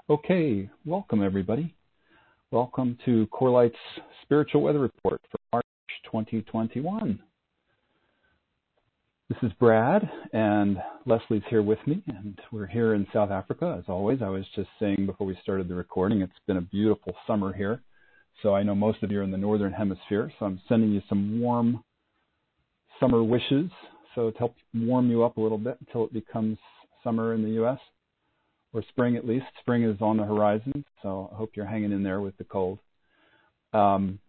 Okay, welcome everybody. Welcome to Corlight's Spiritual Weather Report for March 2021. This is Brad, and Leslie's here with me, and we're here in South Africa, as always. I was just saying before we started the recording, it's been a beautiful summer here. So I know most of you are in the Northern Hemisphere, so I'm sending you some warm summer wishes, so to help warm you up a little bit until it becomes summer in the U.S., or spring at least. Spring is on the horizon, so I hope you're hanging in there with the cold. I'm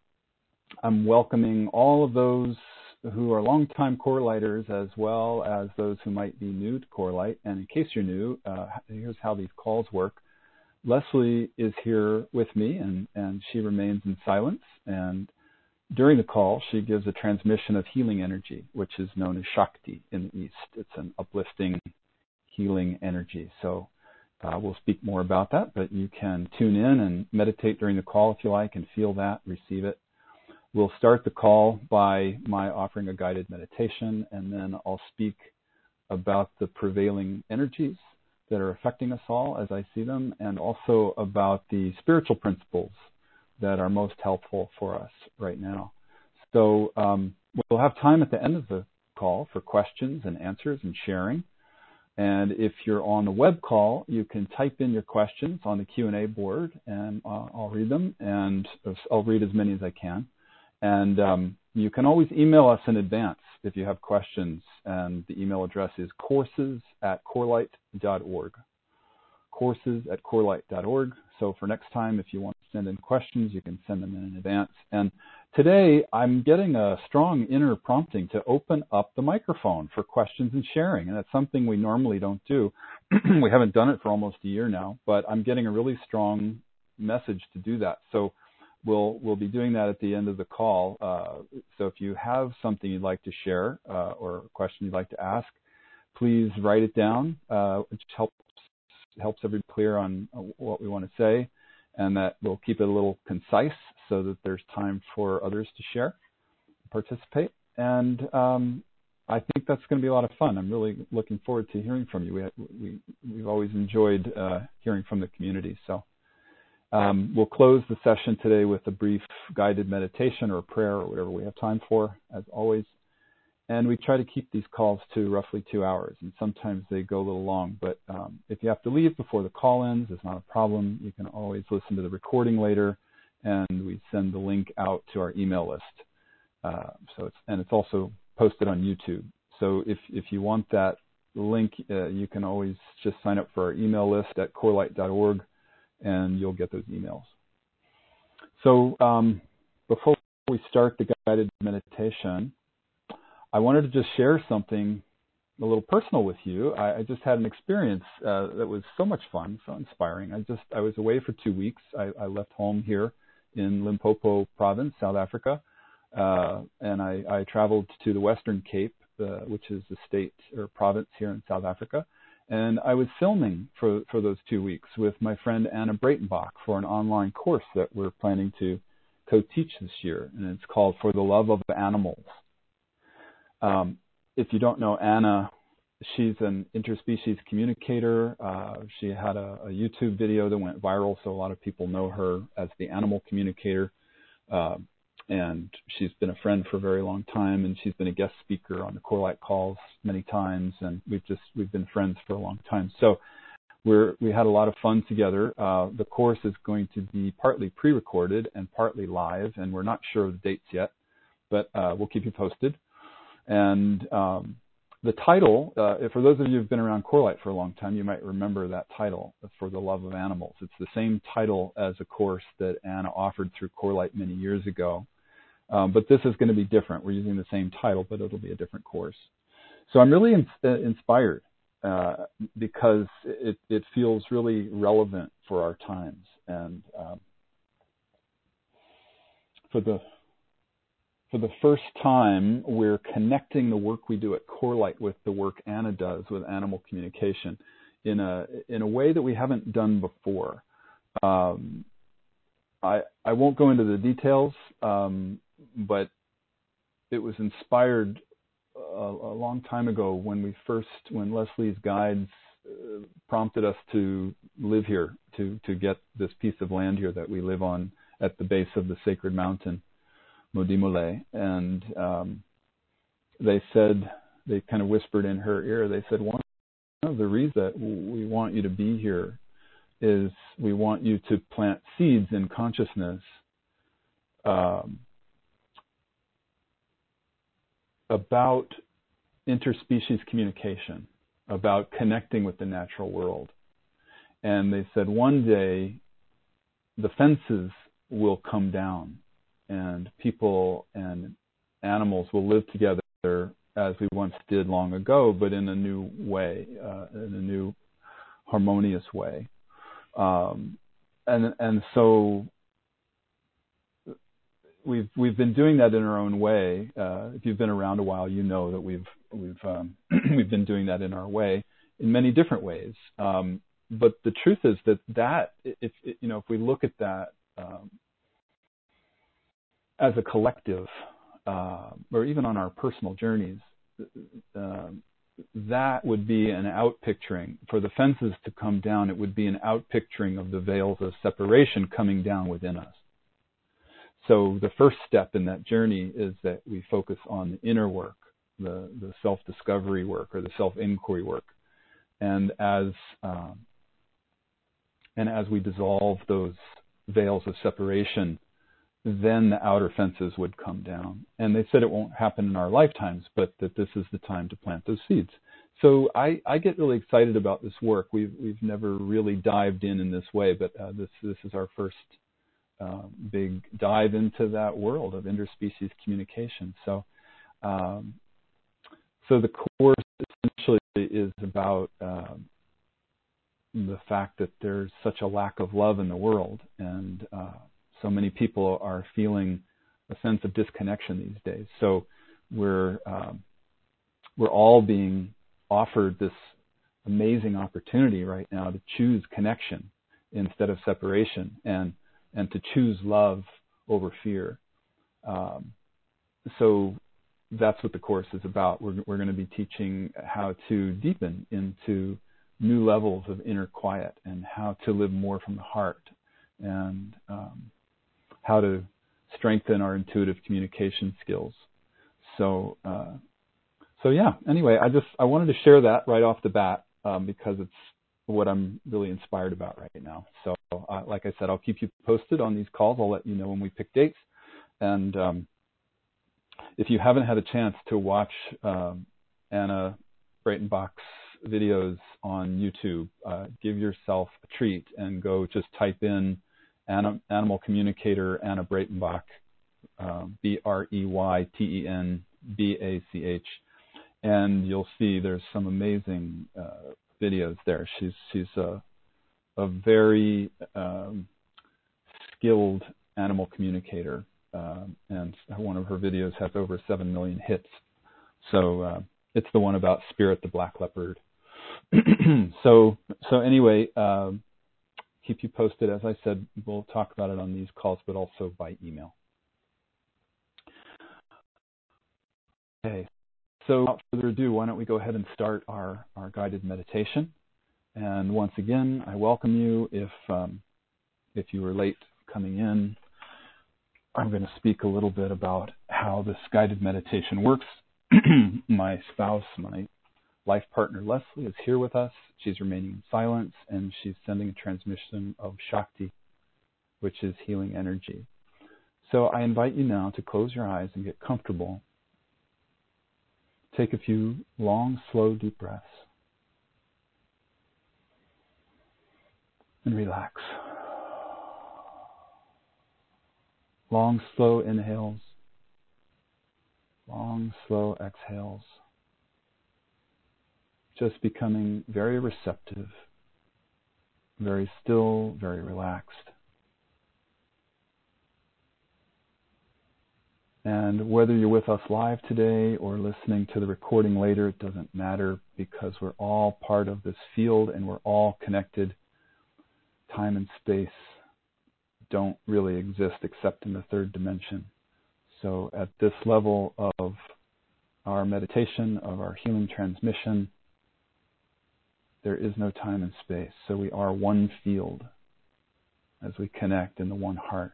welcoming all of those who are longtime Corlighters as well as those who might be new to Corlight. And in case you're new, here's how these calls work. Leslie is here with me, and she remains in silence. And during the call, she gives a transmission of healing energy, which is known as Shakti in the East. It's an uplifting, healing energy. So we'll speak more about that, but you can tune in and meditate during the call if you like and feel that, receive it. We'll start the call by my offering a guided meditation, and then I'll speak about the prevailing energies that are affecting us all as I see them, and also about the spiritual principles that are most helpful for us right now. So we'll have time at the end of the call for questions and answers and sharing. And if you're on the web call, you can type in your questions on the Q&A board, and I'll read them, and I'll read as many as I can. And you can always email us in advance if you have questions, and the email address is courses@corelight.org. courses@corelight.org. So for next time, if you want to send in questions, you can send them in advance. And today, I'm getting a strong inner prompting to open up the microphone for questions and sharing, and that's something we normally don't do. We haven't done it for almost a year now, but I'm getting a really strong message to do that. So we'll be doing that at the end of the call. So if you have something you'd like to share or a question you'd like to ask, please write it down, which helps everybody clear on what we want to say, and that we'll keep it a little concise so that there's time for others to share, participate. And I think that's going to be a lot of fun. I'm really looking forward to hearing from you. We've always enjoyed hearing from the community. So we'll close the session today with a brief guided meditation or prayer or whatever we have time for, as always. And we try to keep these calls to roughly 2 hours, and sometimes they go a little long. But if you have to leave before the call ends, it's not a problem. You can always listen to the recording later, and we send the link out to our email list. It's also posted on YouTube. So if you want that link, you can always just sign up for our email list at corelight.org, and you'll get those emails. So before we start the guided meditation, I wanted to just share something a little personal with you. I just had an experience that was so much fun, so inspiring. I was away for 2 weeks. I left home here in Limpopo province, South Africa, and I traveled to the Western Cape, which is the state or province here in South Africa. And I was filming for those 2 weeks with my friend Anna Breitenbach for an online course that we're planning to co-teach this year, and it's called For the Love of Animals. If you don't know Anna, she's an interspecies communicator. She had a YouTube video that went viral, so a lot of people know her as the animal communicator. And she's been a friend for a very long time, and she's been a guest speaker on the Corelight calls many times, and we've been friends for a long time. So we had a lot of fun together. The course is going to be partly pre-recorded and partly live, and we're not sure of the dates yet, but we'll keep you posted. And the title, for those of you who've been around Corelight for a long time, you might remember that title, For the Love of Animals. It's the same title as a course that Anna offered through Corelight many years ago. But this is going to be different. We're using the same title, but it'll be a different course. So I'm really inspired because it feels really relevant for our times. And for the first time, we're connecting the work we do at Corelight with the work Anna does with animal communication in a way that we haven't done before. I won't go into the details, but it was inspired a long time ago when Leslie's guides prompted us to live here to get this piece of land here that we live on at the base of the sacred mountain, Modimole. And they said, they kind of whispered in her ear, they said, one of the reasons that we want you to be here is we want you to plant seeds in consciousness about interspecies communication, about connecting with the natural world. And they said one day the fences will come down and people and animals will live together as we once did long ago, but in a new way, in a new harmonious way. And so we've been doing that in our own way. If you've been around a while, you know that we've we've been doing that in our way, in many different ways. But the truth is that if we look at that as a collective, or even on our personal journeys, that would be an outpicturing. For the fences to come down, it would be an outpicturing of the veils of separation coming down within us. So the first step in that journey is that we focus on the inner work, the self-discovery work or the self-inquiry work. And as we dissolve those veils of separation, then the outer fences would come down. And they said it won't happen in our lifetimes, but that this is the time to plant those seeds. So I get really excited about this work. We've never really dived in this way, but this is our first big dive into that world of interspecies communication. So the course essentially is about the fact that there's such a lack of love in the world, and so many people are feeling a sense of disconnection these days. So we're all being offered this amazing opportunity right now to choose connection instead of separation, and to choose love over fear. So that's what the course is about. We're going to be teaching how to deepen into new levels of inner quiet, and how to live more from the heart, and how to strengthen our intuitive communication skills. So yeah. Anyway, I wanted to share that right off the bat because it's what I'm really inspired about right now. So, like I said, I'll keep you posted on these calls. I'll let you know when we pick dates. And if you haven't had a chance to watch Anna Breitenbach's videos on YouTube, give yourself a treat and go just type in Animal Communicator Anna Breitenbach, Breytenbach, and you'll see there's some amazing videos there. She's a very skilled animal communicator, and one of her videos has over 7 million hits. So it's the one about Spirit the black leopard. So anyway, keep you posted. As I said, we'll talk about it on these calls, but also by email. Okay. So without further ado, why don't we go ahead and start our guided meditation. And once again, I welcome you. If you were late coming in, I'm going to speak a little bit about how this guided meditation works. My spouse, my life partner Leslie, is here with us. She's remaining in silence, and she's sending a transmission of Shakti, which is healing energy. So I invite you now to close your eyes and get comfortable. Take a few long, slow, deep breaths. And relax. Long, slow inhales. Long, slow exhales. Just becoming very receptive, very still, very relaxed. And whether you're with us live today or listening to the recording later, it doesn't matter, because we're all part of this field and we're all connected. Time and space don't really exist except in the third dimension. So at this level of our meditation, of our healing transmission, there is no time and space. So we are one field. as we connect in the one heart.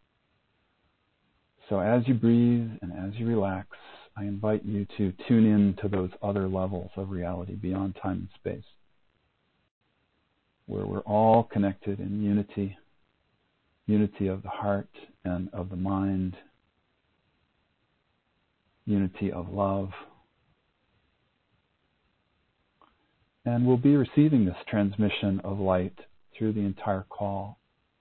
So as you breathe and as you relax, I invite you to tune in to those other levels of reality beyond time and space, where we're all connected in unity, unity of the heart and of the mind, unity of love. And we'll be receiving this transmission of light through the entire call.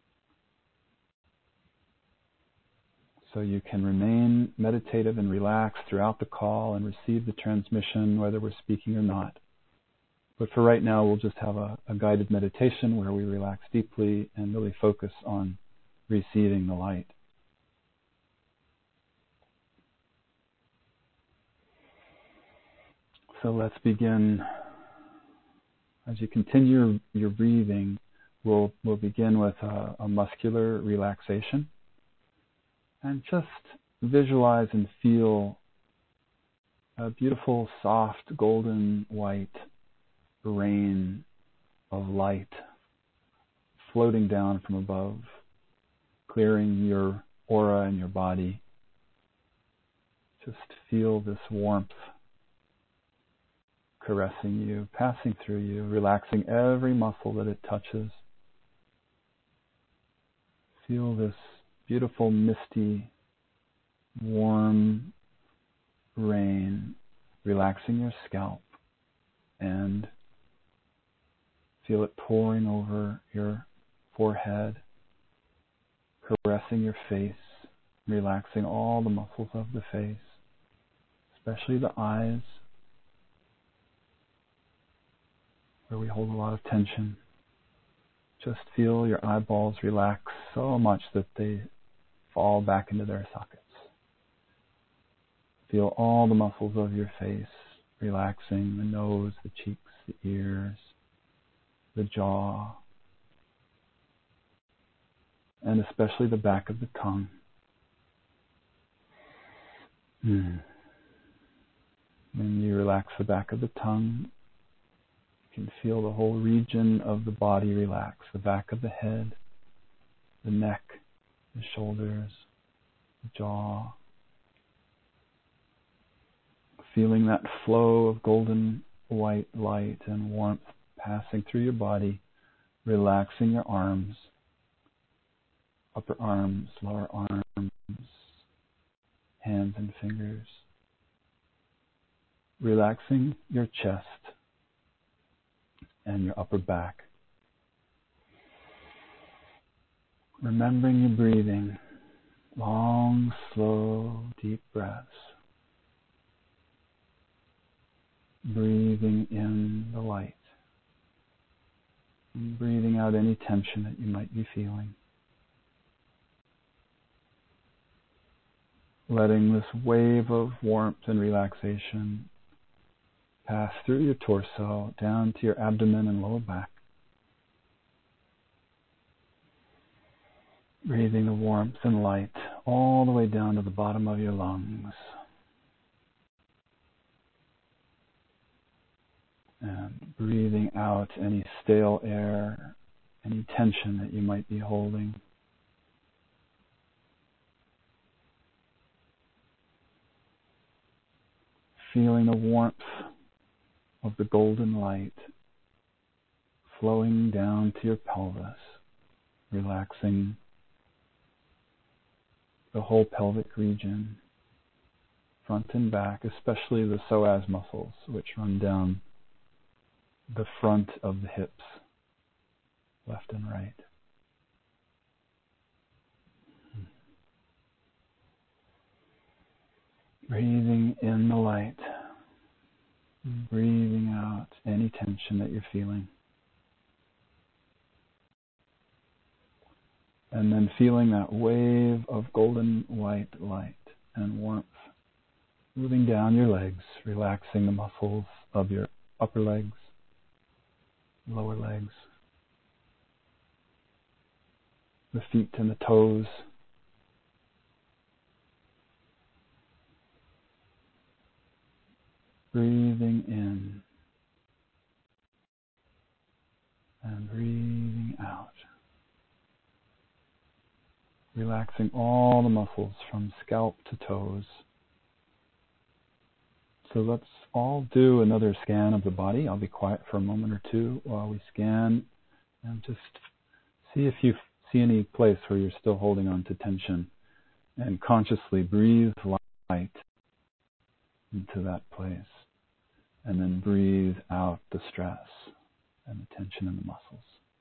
So you can remain meditative and relaxed throughout the call and receive the transmission whether we're speaking or not. But for right now, we'll just have a guided meditation where we relax deeply and really focus on receiving the light. So let's begin. As you continue your breathing, we'll begin with a muscular relaxation. And just visualize and feel a beautiful, soft, golden white rain of light floating down from above, clearing your aura and your body. Just feel this warmth caressing you, passing through you, relaxing every muscle that it touches. Feel this beautiful, misty, warm rain relaxing your scalp, and feel it pouring over your forehead, caressing your face, relaxing all the muscles of the face, especially the eyes, where we hold a lot of tension. Just feel your eyeballs relax so much that they fall back into their sockets. Feel all the muscles of your face relaxing, the nose, the cheeks, the ears, the jaw, and especially the back of the tongue. When you relax the back of the tongue, you can feel the whole region of the body relax, the back of the head, the neck, the shoulders, the jaw. Feeling that flow of golden white light and warmth passing through your body, relaxing your arms, upper arms, lower arms, hands and fingers. Relaxing your chest and your upper back. Remembering your breathing, long, slow, deep breaths. Breathing in the light. And breathing out any tension that you might be feeling. Letting this wave of warmth and relaxation pass through your torso, down to your abdomen and lower back. Breathing the warmth and light all the way down to the bottom of your lungs. And breathing out any stale air, any tension that you might be holding. Feeling the warmth of the golden light flowing down to your pelvis, relaxing the whole pelvic region, front and back, especially the psoas muscles, which run down the front of the hips, left and right. Breathing in the light, breathing out any tension that you're feeling. And then feeling that wave of golden white light and warmth moving down your legs, relaxing the muscles of your upper legs, lower legs, the feet and the toes. Breathing in and breathing out. Relaxing all the muscles from scalp to toes. So let's all do another scan of the body. I'll be quiet for a moment or two while we scan and just see if you see any place where you're still holding on to tension, and consciously breathe light into that place, and then breathe out the stress and the tension in the muscles.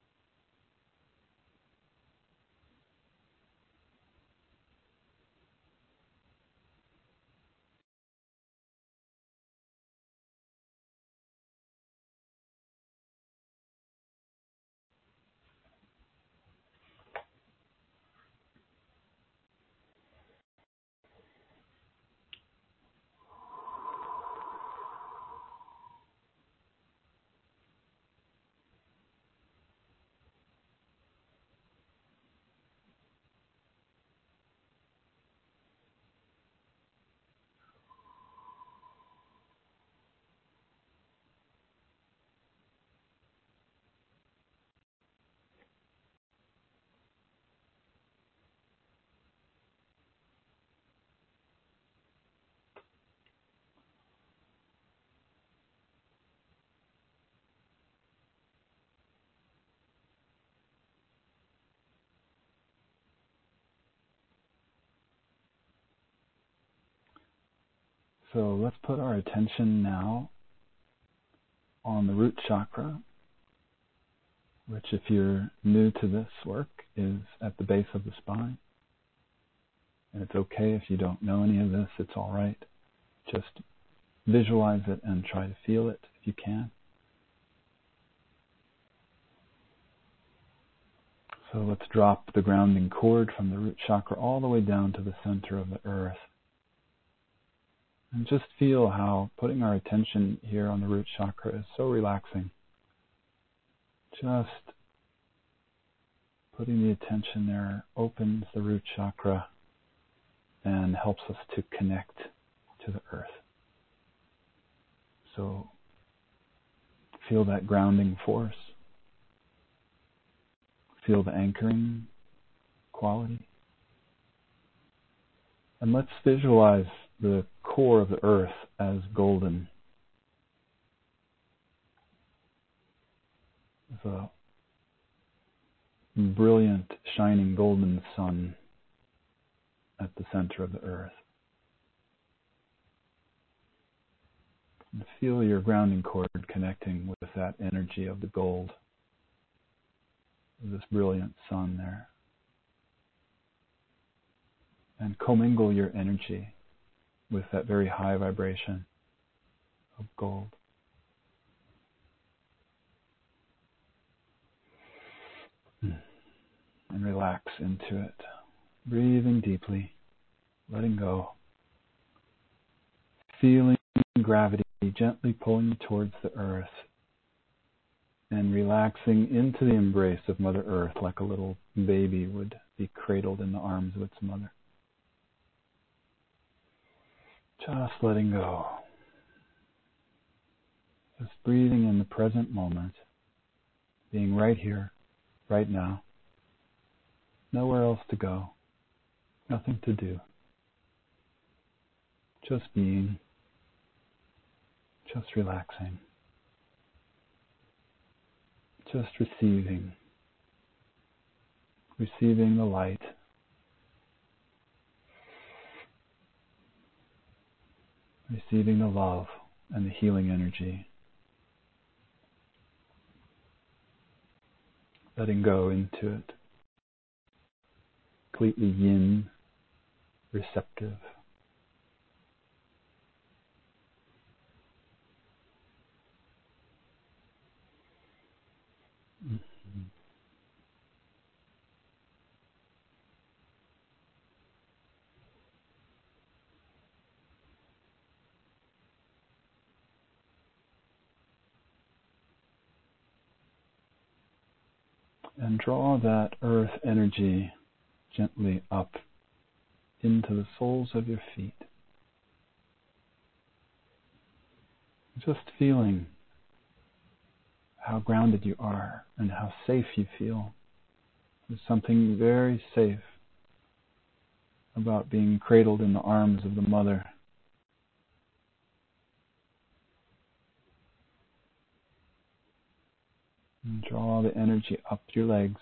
So let's put our attention now on the root chakra, which, if you're new to this work, is at the base of the spine. And it's okay if you don't know any of this, it's all right. Just visualize it and try to feel it if you can. So let's drop the grounding cord from the root chakra all the way down to the center of the earth. And just feel how putting our attention here on the root chakra is so relaxing. Just putting the attention there opens the root chakra and helps us to connect to the earth. So feel that grounding force. Feel the anchoring quality. And let's visualize the core of the earth as golden. There's a brilliant, shining golden sun at the center of the earth. And feel your grounding cord connecting with that energy of the gold, this brilliant sun there. And commingle your energy with that very high vibration of gold. And relax into it. Breathing deeply, letting go. Feeling gravity gently pulling you towards the earth. And relaxing into the embrace of Mother Earth like a little baby would be cradled in the arms of its mother. Just letting go. Just breathing in the present moment. Being right here, right now. Nowhere else to go. Nothing to do. Just being. Just relaxing. Just receiving. Receiving the light. Receiving the love and the healing energy. Letting go into it. Completely yin, receptive. And draw that earth energy gently up into the soles of your feet. Just feeling how grounded you are and how safe you feel. There's something very safe about being cradled in the arms of the mother. And draw the energy up your legs,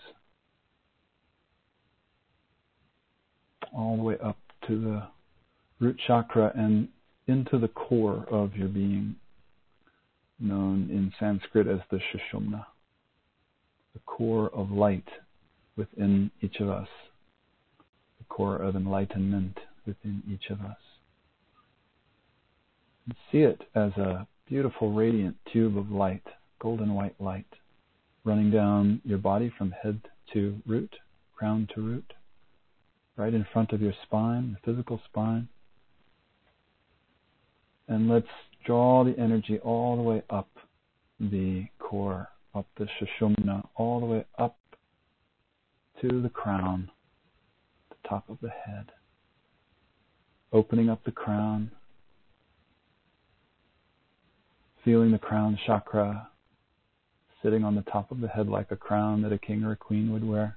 all the way up to the root chakra and into the core of your being, known in Sanskrit as the Sushumna, the core of light within each of us, the core of enlightenment within each of us. And see it as a beautiful radiant tube of light, golden white light, running down your body from head to root, crown to root, right in front of your spine, the physical spine. And let's draw the energy all the way up the core, up the Sushumna, all the way up to the crown, the top of the head. Opening up the crown, feeling the crown chakra sitting on the top of the head like a crown that a king or a queen would wear.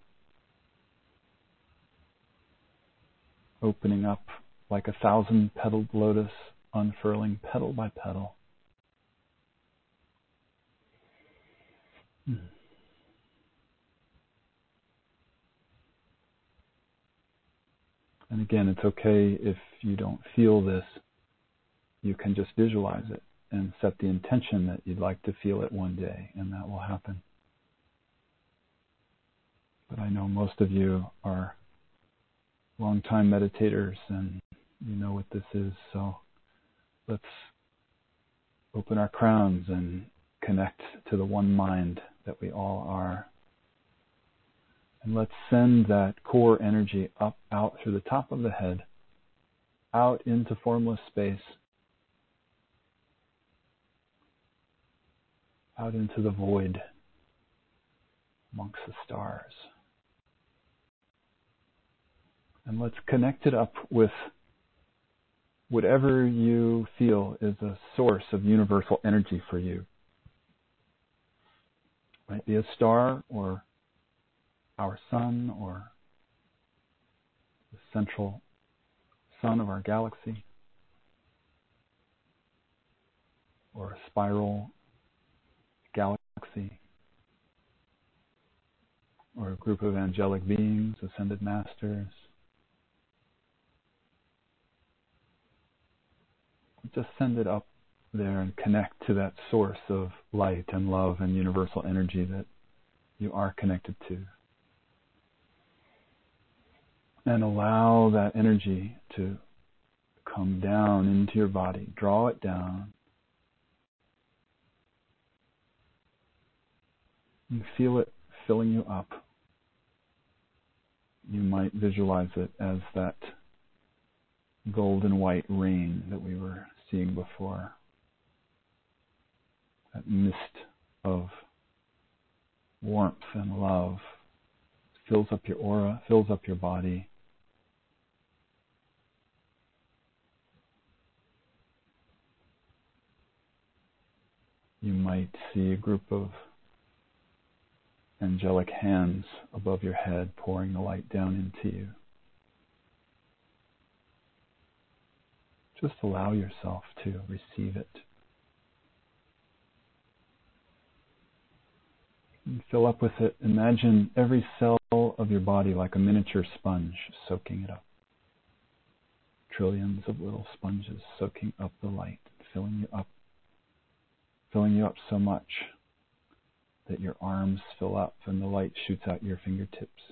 Opening up like a 1,000-petaled lotus, unfurling petal by petal. And again, it's okay if you don't feel this. You can just visualize it and set the intention that you'd like to feel it one day, and that will happen. But I know most of you are long-time meditators and you know what this is, so let's open our crowns and connect to the one mind that we all are. And let's send that core energy up, out through the top of the head, out into formless space, out into the void amongst the stars. And let's connect it up with whatever you feel is a source of universal energy for you. It might be a star, or our sun, or the central sun of our galaxy, or a spiral galaxy, or a group of angelic beings, ascended masters. Just send it up there and connect to that source of light and love and universal energy that you are connected to. And allow that energy to come down into your body. Draw it down. You feel it filling you up. You might visualize it as that golden white rain that we were seeing before. That mist of warmth and love fills up your aura, fills up your body. You might see a group of angelic hands above your head pouring the light down into you. Just allow yourself to receive it. And fill up with it. Imagine every cell of your body like a miniature sponge, soaking it up. Trillions of little sponges soaking up the light, filling you up so much that your arms fill up and the light shoots out your fingertips.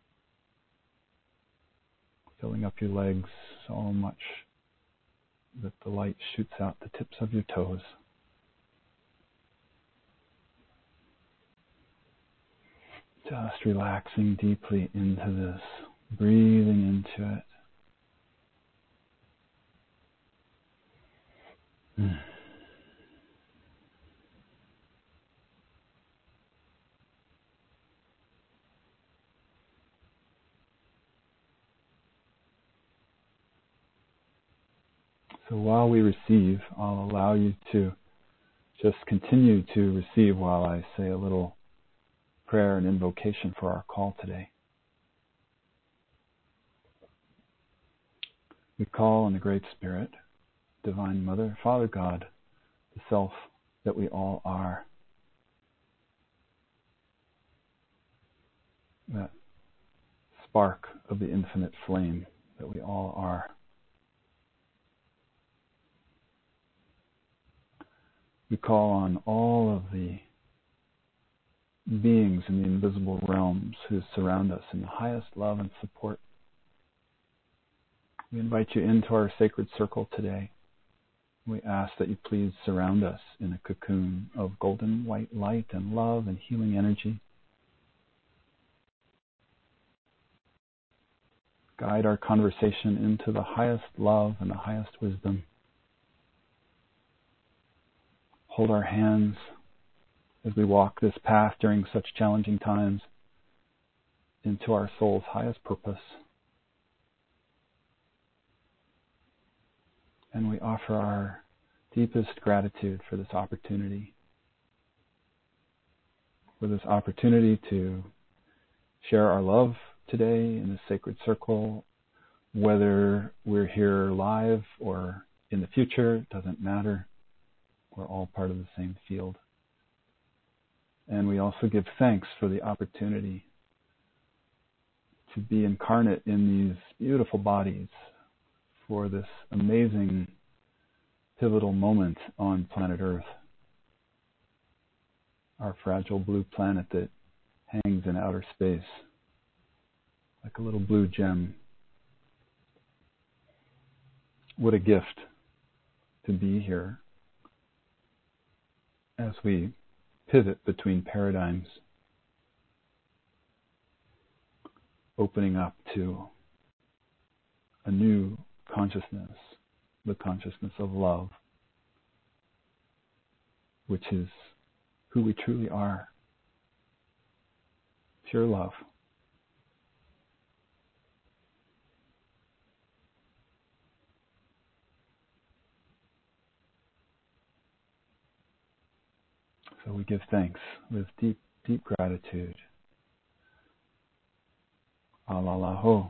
Filling up your legs so much that the light shoots out the tips of your toes. Just relaxing deeply into this, breathing into it. So while we receive, I'll allow you to just continue to receive while I say a little prayer and invocation for our call today. We call on the Great Spirit, Divine Mother, Father God, the Self that we all are. That spark of the infinite flame that we all are. We call on all of the beings in the invisible realms who surround us in the highest love and support. We invite you into our sacred circle today. We ask that you please surround us in a cocoon of golden white light and love and healing energy. Guide our conversation into the highest love and the highest wisdom. Hold our hands as we walk this path during such challenging times into our soul's highest purpose. And we offer our deepest gratitude for this opportunity. For this opportunity to share our love today in this sacred circle, whether we're here live or in the future, it doesn't matter. We're all part of the same field. And we also give thanks for the opportunity to be incarnate in these beautiful bodies for this amazing pivotal moment on planet Earth, our fragile blue planet that hangs in outer space like a little blue gem. What a gift to be here as we pivot between paradigms, opening up to a new consciousness, the consciousness of love, which is who we truly are. Pure love. So we give thanks with deep, deep gratitude. Alalaho.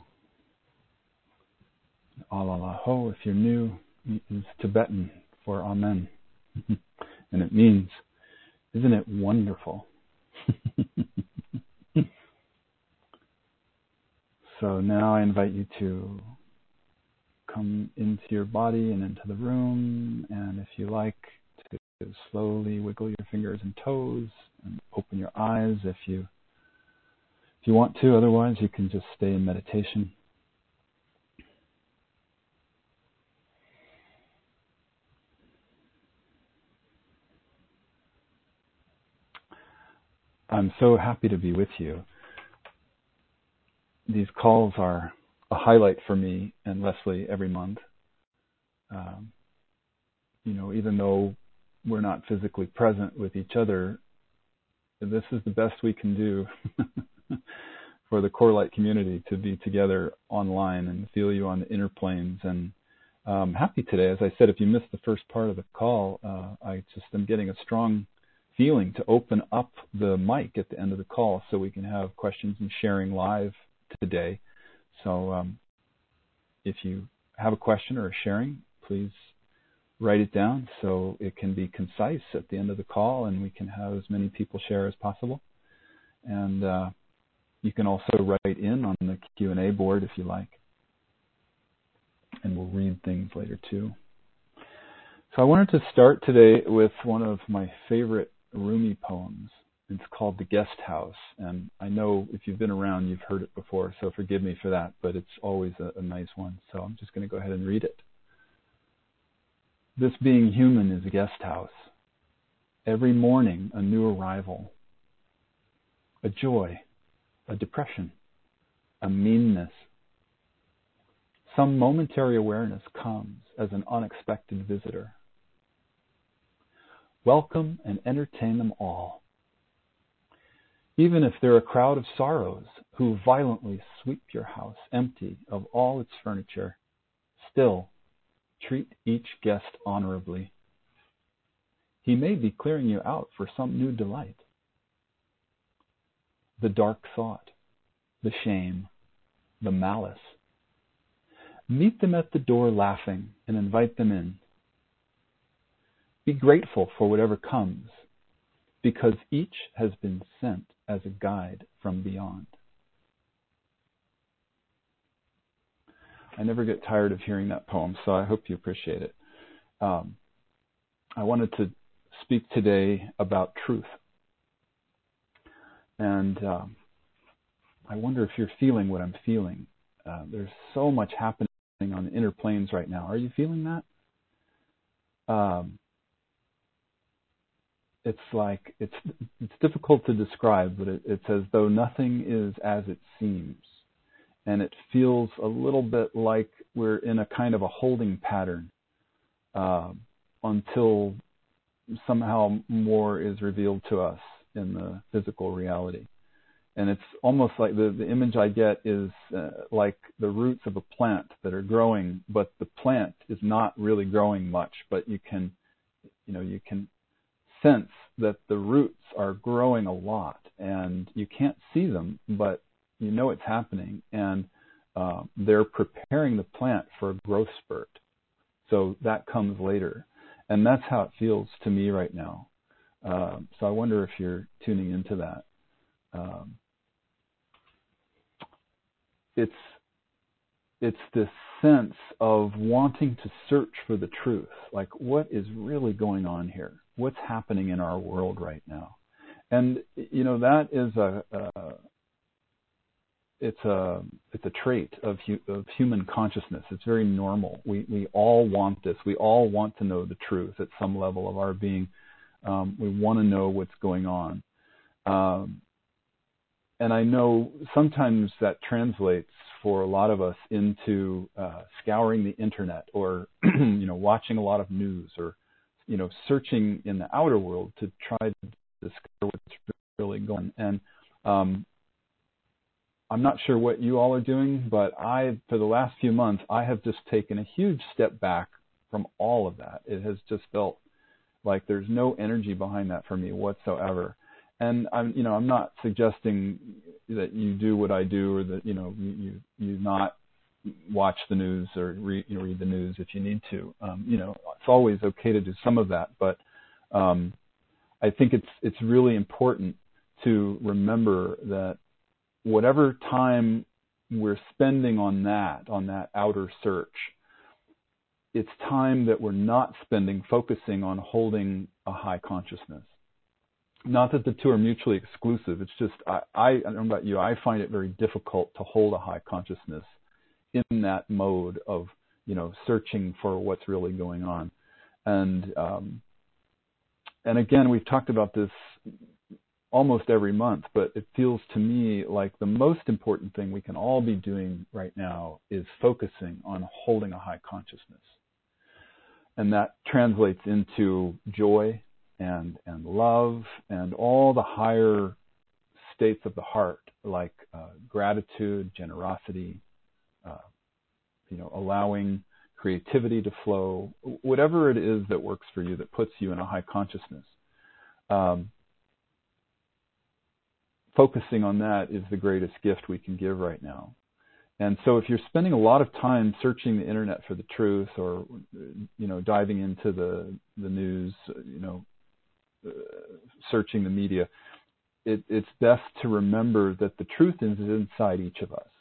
Alalaho, if you're new, is Tibetan for Amen. And it means, isn't it wonderful? So now I invite you to come into your body and into the room, and if you like, to slowly wiggle your fingers and toes and open your eyes if you want to. Otherwise, you can just stay in meditation. I'm so happy to be with you. These calls are a highlight for me and Leslie every month. Even though we're not physically present with each other, this is the best we can do for the Core Light community, to be together online and feel you on the inner planes. And I'm happy today. As I said, if you missed the first part of the call, I just am getting a strong feeling to open up the mic at the end of the call so we can have questions and sharing live today. So if you have a question or a sharing, please write it down so it can be concise at the end of the call and we can have as many people share as possible. And you can also write in on the Q&A board if you like. And we'll read things later too. So I wanted to start today with one of my favorite Rumi poems. It's called The Guest House. And I know if you've been around, you've heard it before, so forgive me for that, but it's always a nice one. So I'm just going to go ahead and read it. This being human is a guest house. Every morning, a new arrival. A joy, a depression, a meanness. Some momentary awareness comes as an unexpected visitor. Welcome and entertain them all. Even if they're a crowd of sorrows who violently sweep your house empty of all its furniture, still treat each guest honorably. He may be clearing you out for some new delight. The dark thought, the shame, the malice, Meet them at the door laughing and invite them in. Be grateful for whatever comes, because each has been sent as a guide from beyond. I never get tired of hearing that poem, so I hope you appreciate it. I wanted to speak today about truth. And I wonder if you're feeling what I'm feeling. There's so much happening on the inner planes right now. Are you feeling that? It's like, it's difficult to describe, but it's as though nothing is as it seems. And it feels a little bit like we're in a kind of a holding pattern until somehow more is revealed to us in the physical reality. And it's almost like the image I get is like the roots of a plant that are growing, but the plant is not really growing much, but you can sense that the roots are growing a lot, and you can't see them, but you know it's happening, and they're preparing the plant for a growth spurt. So that comes later. And that's how it feels to me right now. So I wonder if you're tuning into that. It's this sense of wanting to search for the truth. Like, what is really going on here? What's happening in our world right now? And, that is it's a trait of human consciousness. It's very normal. We all want this. We all want to know the truth at some level of our being. We want to know what's going on. And I know sometimes that translates for a lot of us into scouring the internet, or watching a lot of news, or searching in the outer world to try to discover what's really going on. And I'm not sure what you all are doing, but for the last few months, I have just taken a huge step back from all of that. It has just felt like there's no energy behind that for me whatsoever. And I'm not suggesting that you do what I do, or that you not watch the news or read the news if you need to. It's always okay to do some of that, but I think it's really important to remember that whatever time we're spending on that outer search, it's time that we're not spending focusing on holding a high consciousness. Not that the two are mutually exclusive. It's just, I don't know about you, I find it very difficult to hold a high consciousness in that mode of, searching for what's really going on. And again, we've talked about this almost every month, but it feels to me like the most important thing we can all be doing right now is focusing on holding a high consciousness. And that translates into joy and love and all the higher states of the heart, like gratitude, generosity, allowing creativity to flow, whatever it is that works for you, that puts you in a high consciousness. Focusing on that is the greatest gift we can give right now. And so if you're spending a lot of time searching the internet for the truth, or, diving into the news, searching the media, it's best to remember that the truth is inside each of us.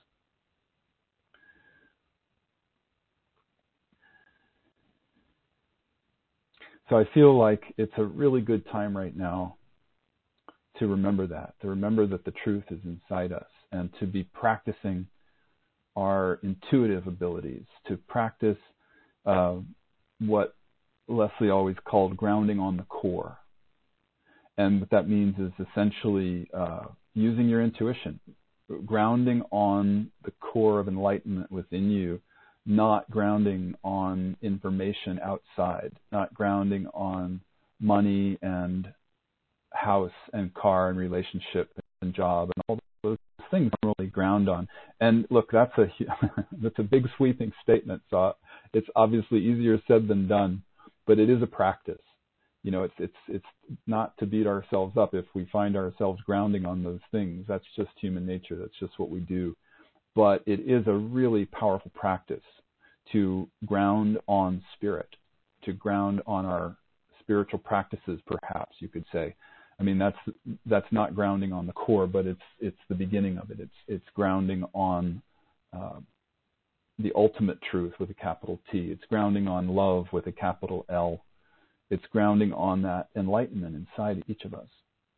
So I feel like it's a really good time right now to remember that the truth is inside us, and to be practicing our intuitive abilities, to practice what Leslie always called grounding on the core. And what that means is essentially using your intuition, grounding on the core of enlightenment within you, not grounding on information outside, not grounding on money and house and car and relationship and job and all those things really ground on. And look, that's a big sweeping statement. So it's obviously easier said than done, but it is a practice. It's not to beat ourselves up if we find ourselves grounding on those things. That's just human nature. That's just what we do. But it is a really powerful practice. to ground on spirit, to ground on our spiritual practices, perhaps you could say. I mean, that's not grounding on the core, but it's the beginning of it. It's grounding on the ultimate truth with a capital T. It's grounding on love with a capital L. It's grounding on that enlightenment inside each of us.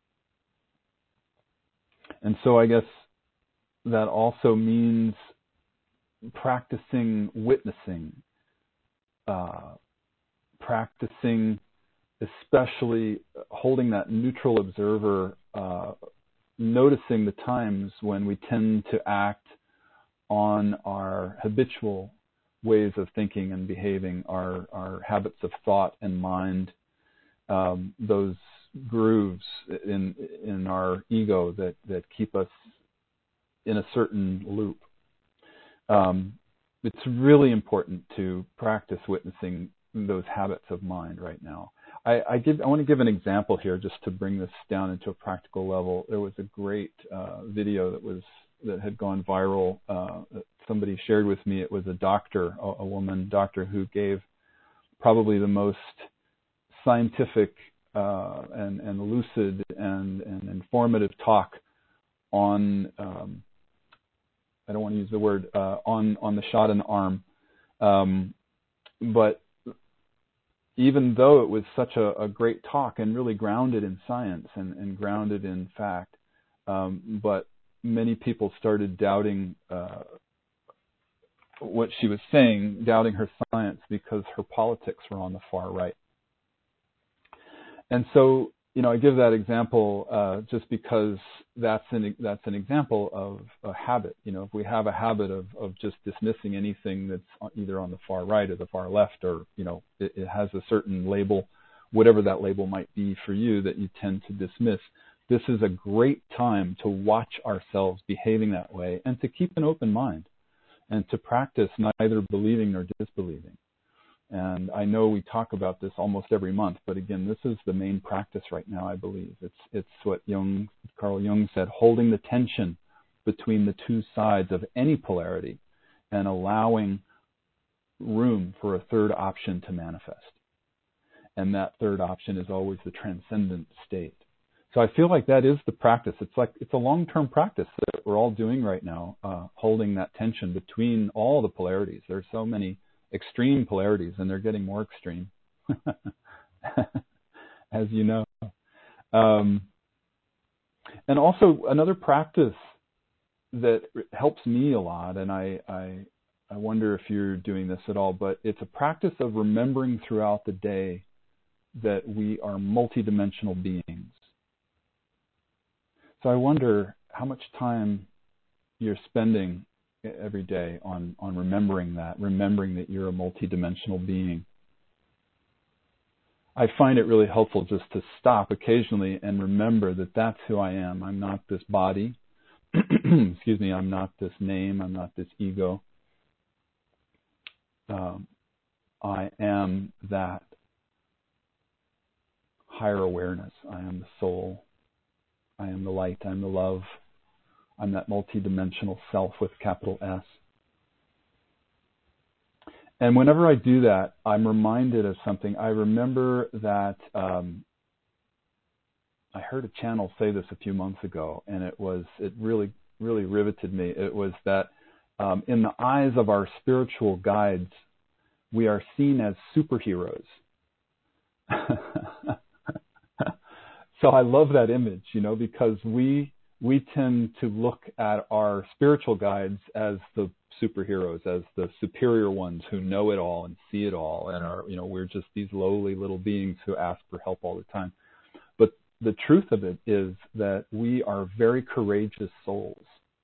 And so I guess that also means practicing witnessing, practicing especially holding that neutral observer, noticing the times when we tend to act on our habitual ways of thinking and behaving, our habits of thought and mind, those grooves in our ego that keep us in a certain loop. It's really important to practice witnessing those habits of mind right now. I want to give an example here just to bring this down into a practical level. There was a great video that had gone viral. Somebody shared with me. It was a doctor, a woman doctor, who gave probably the most scientific and lucid and informative talk on, I don't want to use the word, on the shot in the arm. But even though it was such a great talk and really grounded in science and grounded in fact, but many people started doubting what she was saying, doubting her science because her politics were on the far right. And so, I give that example just because that's an example of a habit. If we have a habit of just dismissing anything that's either on the far right or the far left, or it has a certain label, whatever that label might be for you, that you tend to dismiss. This is a great time to watch ourselves behaving that way and to keep an open mind and to practice neither believing nor disbelieving. And I know we talk about this almost every month, but again, this is the main practice right now, I believe. It's what Carl Jung said, holding the tension between the two sides of any polarity and allowing room for a third option to manifest. And that third option is always the transcendent state. So I feel like that is the practice. It's a long-term practice that we're all doing right now, holding that tension between all the polarities. There's so many extreme polarities, and they're getting more extreme, as you know. And also another practice that helps me a lot, and I wonder if you're doing this at all, but it's a practice of remembering throughout the day that we are multidimensional beings. So I wonder how much time you're spending every day on remembering that you're a multidimensional being. I find it really helpful just to stop occasionally and remember that that's who I am. I'm not this body. Excuse me, I'm not this name. I'm not this ego. I am that higher awareness. I am the soul. I am the light. I'm the love. I'm that multidimensional self with capital S. And whenever I do that, I'm reminded of something. I remember that I heard a channel say this a few months ago, and it really, really riveted me. It was that in the eyes of our spiritual guides, we are seen as superheroes. So I love that image, because we tend to look at our spiritual guides as the superheroes, as the superior ones who know it all and see it all, and are, we're just these lowly little beings who ask for help all the time. But the truth of it is that we are very courageous souls.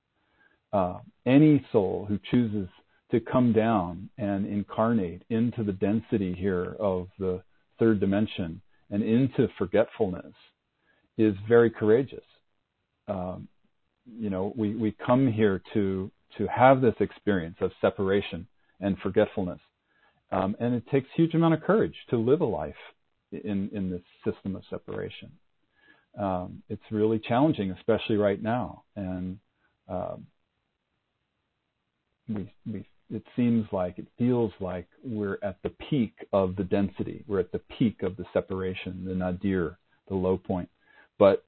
Any soul who chooses to come down and incarnate into the density here of the third dimension and into forgetfulness is very courageous. We come here to have this experience of separation and forgetfulness. And it takes huge amount of courage to live a life in this system of separation. It's really challenging, especially right now. And we it feels like we're at the peak of the density. We're at the peak of the separation, the nadir, the low point. But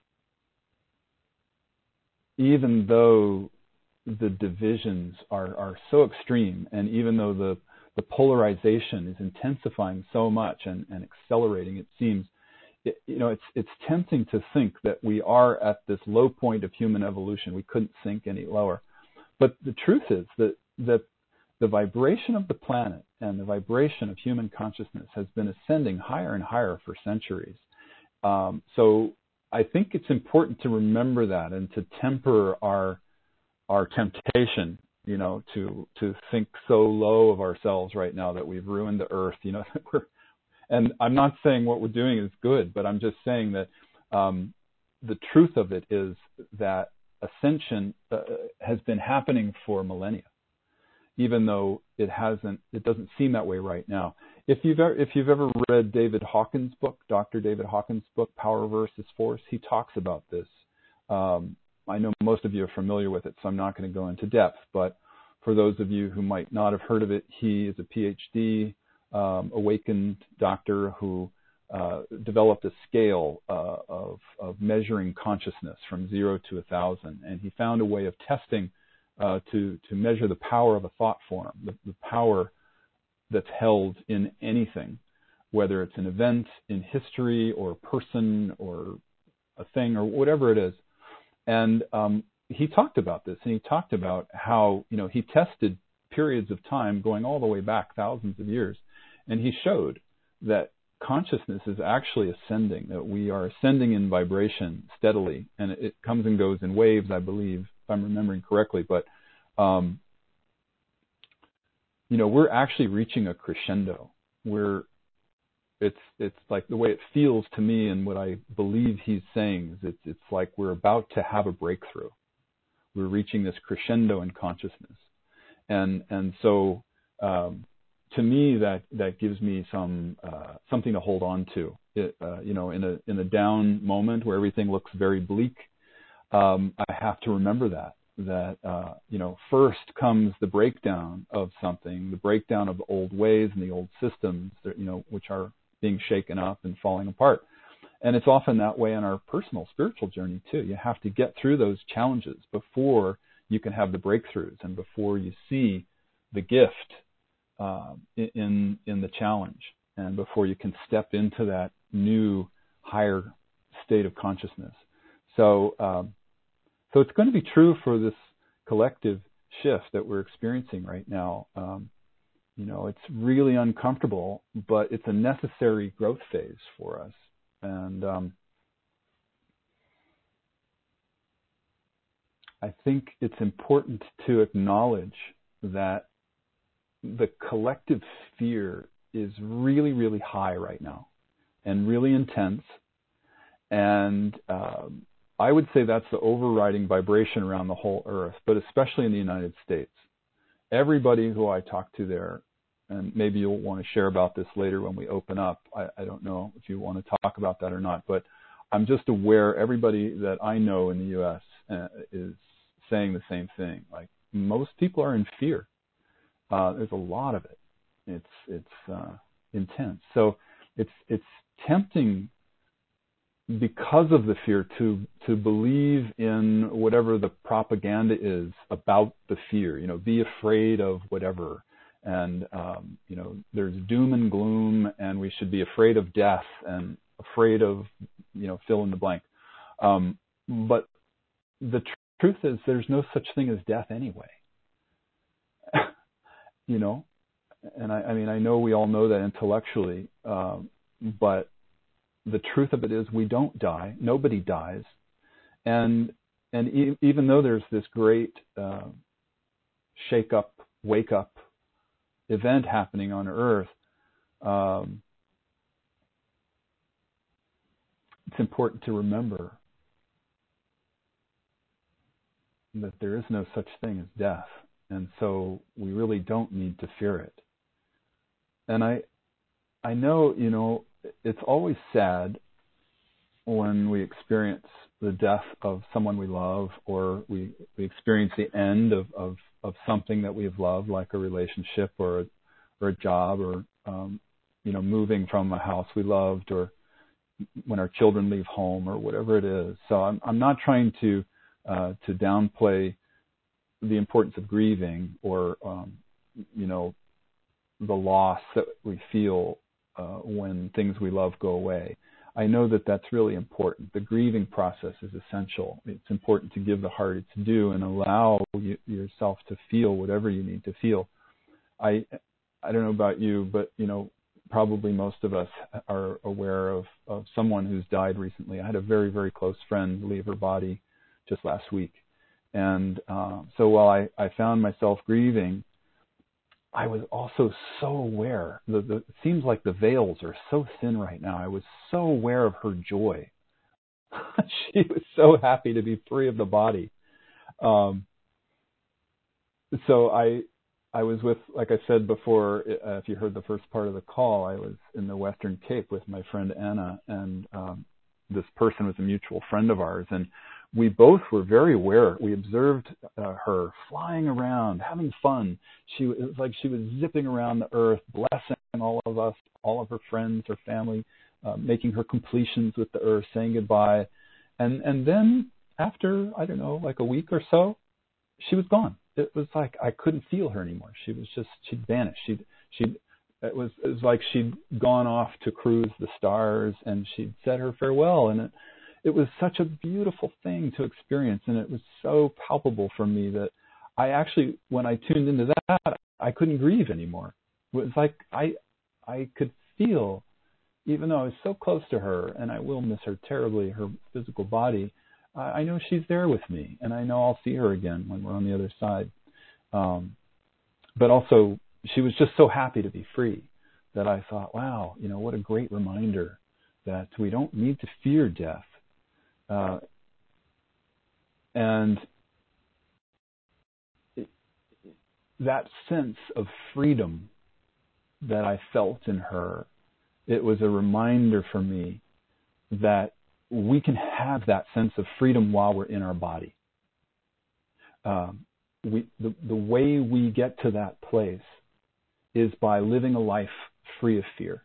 even though the divisions are so extreme, and even though the polarization is intensifying so much and accelerating, it seems, it's tempting to think that we are at this low point of human evolution. We couldn't sink any lower. But the truth is that the vibration of the planet and the vibration of human consciousness has been ascending higher and higher for centuries. So I think it's important to remember that and to temper our temptation, to think so low of ourselves right now that we've ruined the earth. And I'm not saying what we're doing is good, but I'm just saying that the truth of it is that ascension has been happening for millennia, even though it doesn't seem that way right now. If you've ever read David Hawkins' book, Dr. David Hawkins' book, Power versus Force, he talks about this. I know most of you are familiar with it, so I'm not going to go into depth, but for those of you who might not have heard of it, he is a PhD, awakened doctor who developed a scale of measuring consciousness from 0 to 1,000, and he found a way of testing to measure the power of a thought form, the power that's held in anything, whether it's an event in history or a person or a thing or whatever it is. And he talked about this, and he talked about how he tested periods of time going all the way back thousands of years, and he showed that consciousness is actually ascending, that we are ascending in vibration steadily, and it comes and goes in waves, I believe, if I'm remembering correctly. But we're actually reaching a crescendo. It's like the way it feels to me, and what I believe he's saying is it's like we're about to have a breakthrough. We're reaching this crescendo in consciousness, and so to me that gives me something to hold on to. In a down moment where everything looks very bleak, I have to remember that first comes the breakdown of something, the breakdown of the old ways and the old systems that, which are being shaken up and falling apart. And it's often that way in our personal spiritual journey too. You have to get through those challenges before you can have the breakthroughs and before you see the gift in the challenge, and before you can step into that new higher state of consciousness. So it's going to be true for this collective shift that we're experiencing right now. It's really uncomfortable, but it's a necessary growth phase for us. And I think it's important to acknowledge that the collective fear is really, really high right now and really intense. And I would say that's the overriding vibration around the whole earth, but especially in the United States. Everybody who I talk to there, and maybe you'll want to share about this later when we open up. I don't know if you want to talk about that or not, but I'm just aware everybody that I know in the U.S. Is saying the same thing. Like, most people are in fear. There's a lot of it. It's intense. So it's tempting because of the fear to believe in whatever the propaganda is about the fear. Be afraid of whatever. And there's doom and gloom, and we should be afraid of death and afraid of fill in the blank. But the truth is, there's no such thing as death anyway. And I know we all know that intellectually, but the truth of it is we don't die. Nobody dies. And even though there's this great shake up, wake up event happening on Earth, it's important to remember that there is no such thing as death. And so we really don't need to fear it. And I know, it's always sad when we experience the death of someone we love, or we experience the end of something that we have loved, like a relationship or a job, or moving from a house we loved, or when our children leave home, or whatever it is. So I'm not trying to downplay the importance of grieving, or the loss that we feel when things we love go away. I know that that's really important. The grieving process is essential. It's important to give the heart its due and allow yourself to feel whatever you need to feel. I don't know about you, but probably most of us are aware of someone who's died recently. I had a very, very close friend leave her body just last week. And so while I found myself grieving, I was also so aware. It seems like the veils are so thin right now. I was so aware of her joy. She was so happy to be free of the body. So I was with, like I said before, if you heard the first part of the call, I was in the Western Cape with my friend Anna, and this person was a mutual friend of ours, and we both were very aware. We observed her flying around, having fun. It was like she was zipping around the earth, blessing all of us, all of her friends, her family, making her completions with the earth, saying goodbye. And then after, I don't know, like a week or so, she was gone. It was like I couldn't feel her anymore. She'd vanished. It was like she'd gone off to cruise the stars, and she'd said her farewell. And it was such a beautiful thing to experience, and it was so palpable for me that I actually, when I tuned into that, I couldn't grieve anymore. It was like I could feel, even though I was so close to her, and I will miss her terribly, her physical body, I know she's there with me, and I know I'll see her again when we're on the other side. But also, she was just so happy to be free that I thought, wow, what a great reminder that we don't need to fear death. And that sense of freedom that I felt in her, it was a reminder for me that we can have that sense of freedom while we're in our body. The way we get to that place is by living a life free of fear.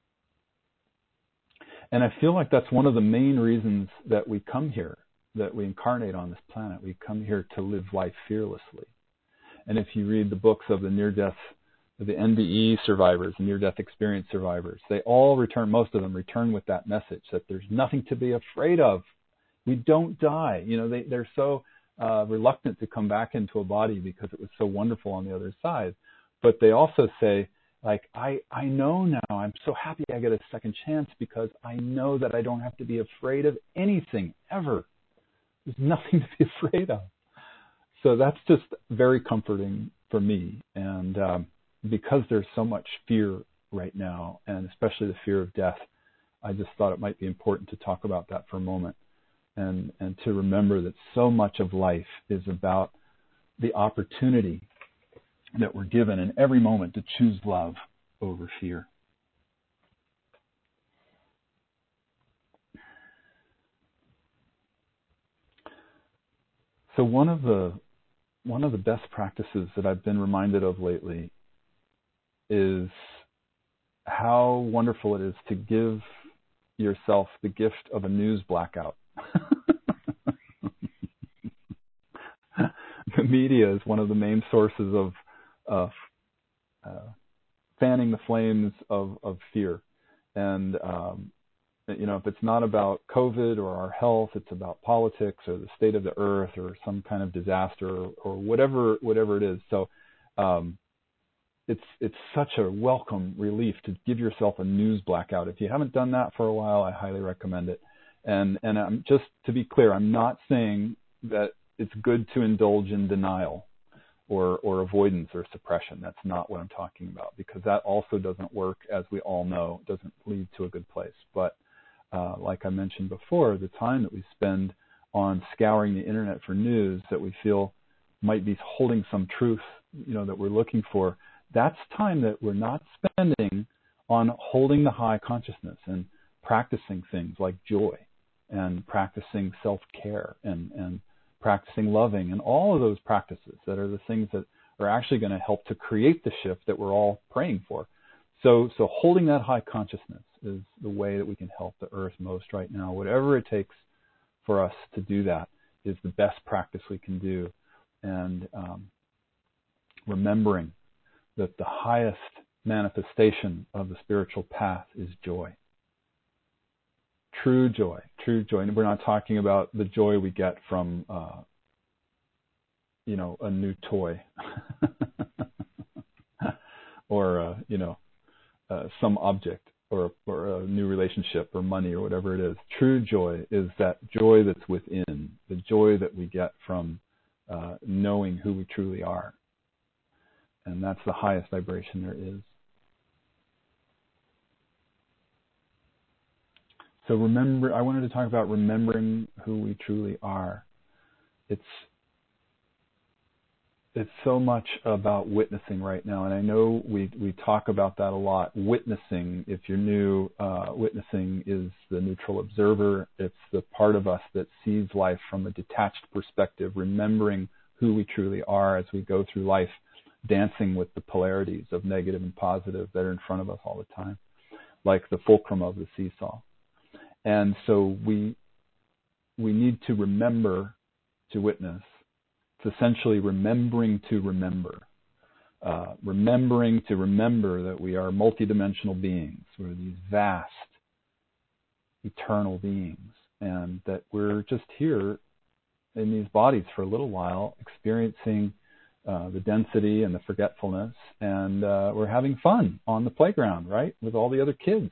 And I feel like that's one of the main reasons that we come here, that we incarnate on this planet. We come here to live life fearlessly. And if you read the books of the NDE survivors, the near-death experience survivors, they all return, most of them return with that message that there's nothing to be afraid of. We don't die. They're so reluctant to come back into a body because it was so wonderful on the other side. But they also say, like, I know now, I'm so happy I get a second chance because I know that I don't have to be afraid of anything ever. There's nothing to be afraid of. So that's just very comforting for me. And because there's so much fear right now, and especially the fear of death, I just thought it might be important to talk about that for a moment, and to remember that so much of life is about the opportunity that we're given in every moment to choose love over fear. So one of the best practices that I've been reminded of lately is how wonderful it is to give yourself the gift of a news blackout. The media is one of the main sources of fanning the flames of fear. And, if it's not about COVID or our health, it's about politics or the state of the earth or some kind of disaster or whatever it is. So it's such a welcome relief to give yourself a news blackout. If you haven't done that for a while, I highly recommend it. And I'm just to be clear, I'm not saying that it's good to indulge in denial or avoidance or suppression. That's not what I'm talking about, because that also doesn't work, as we all know, doesn't lead to a good place. But like I mentioned before, the time that we spend on scouring the internet for news that we feel might be holding some truth, that we're looking for, that's time that we're not spending on holding the high consciousness and practicing things like joy. and practicing self-care and practicing loving and all of those practices that are the things that are actually going to help to create the shift that we're all praying for. So holding that high consciousness is the way that we can help the earth most right now. Whatever it takes for us to do that is the best practice we can do. And remembering that the highest manifestation of the spiritual path is joy. True joy. And we're not talking about the joy we get from, a new toy or, some object or a new relationship or money or whatever it is. True joy is that joy that's within, the joy that we get from knowing who we truly are. And that's the highest vibration there is. So I wanted to talk about remembering who we truly are. It's so much about witnessing right now, and I know we talk about that a lot. Witnessing, if you're new, witnessing is the neutral observer. It's the part of us that sees life from a detached perspective, remembering who we truly are as we go through life, dancing with the polarities of negative and positive that are in front of us all the time, like the fulcrum of the seesaw. And so we need to remember to witness. It's essentially remembering to remember. Remembering to remember that we are multidimensional beings. We're these vast, eternal beings. And that we're just here in these bodies for a little while, experiencing the density and the forgetfulness. And we're having fun on the playground, right? With all the other kids.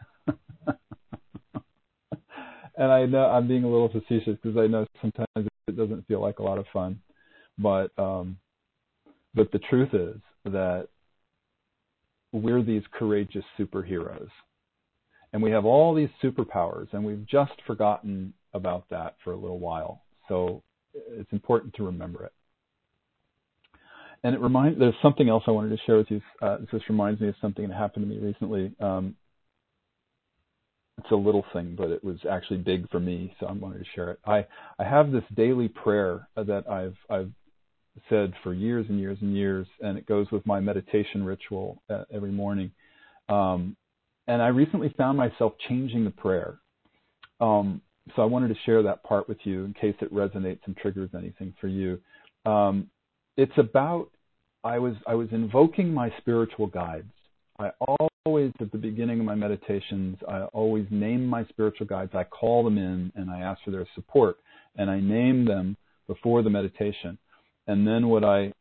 And I know I'm being a little facetious because I know sometimes it doesn't feel like a lot of fun, but the truth is that we're these courageous superheroes, and we have all these superpowers, and we've just forgotten about that for a little while. So it's important to remember it. And there's something else I wanted to share with you. This reminds me of something that happened to me recently. It's a little thing, but it was actually big for me, so I wanted to share it. I have this daily prayer that I've said for years and years and years, and it goes with my meditation ritual every morning. And I recently found myself changing the prayer. So I wanted to share that part with you in case it resonates and triggers anything for you. It's about I was invoking my spiritual guides. I always, at the beginning of my meditations, I always name my spiritual guides. I call them in and I ask for their support, and I name them before the meditation. And then what I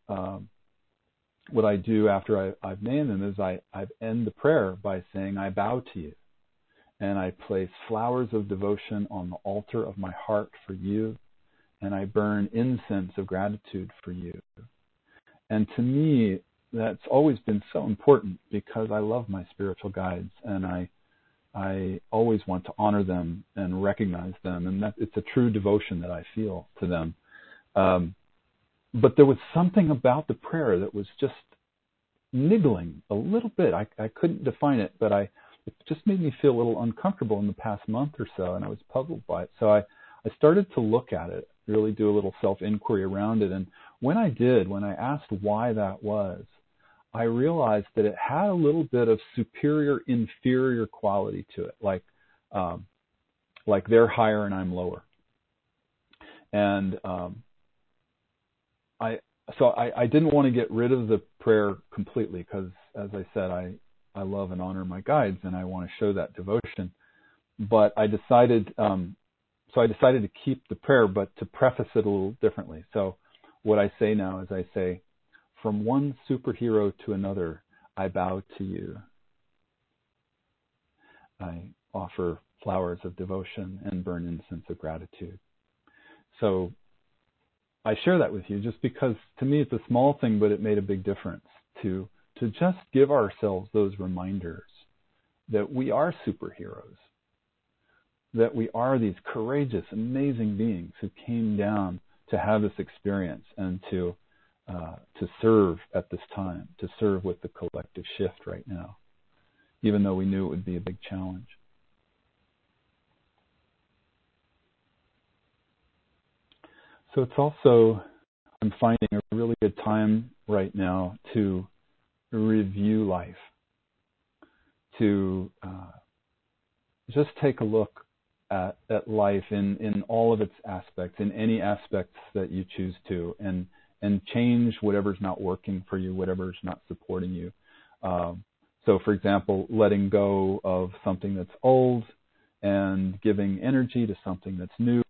do after I've named them is I end the prayer by saying, I bow to you, and I place flowers of devotion on the altar of my heart for you, and I burn incense of gratitude for you. And to me, that's always been so important because I love my spiritual guides, and I always want to honor them and recognize them, and that it's a true devotion that I feel to them. But there was something about the prayer that was just niggling a little bit. I couldn't define it, but it just made me feel a little uncomfortable in the past month or so, and I was puzzled by it. So I started to look at it, really do a little self-inquiry around it, and when I asked why that was, I realized that it had a little bit of superior-inferior quality to it, like they're higher and I'm lower. And I didn't want to get rid of the prayer completely because, as I said, I love and honor my guides and I want to show that devotion. But I decided to keep the prayer, but to preface it a little differently. So what I say now is I say, from one superhero to another, I bow to you. I offer flowers of devotion and burn incense of gratitude. So I share that with you just because to me it's a small thing, but it made a big difference to just give ourselves those reminders that we are superheroes, that we are these courageous, amazing beings who came down to have this experience and to serve at this time, to serve with the collective shift right now, even though we knew it would be a big challenge. So it's also, I'm finding a really good time right now to review life, to just take a look at life in all of its aspects, in any aspects that you choose to, and change whatever's not working for you, whatever's not supporting you. So, for example, letting go of something that's old and giving energy to something that's new.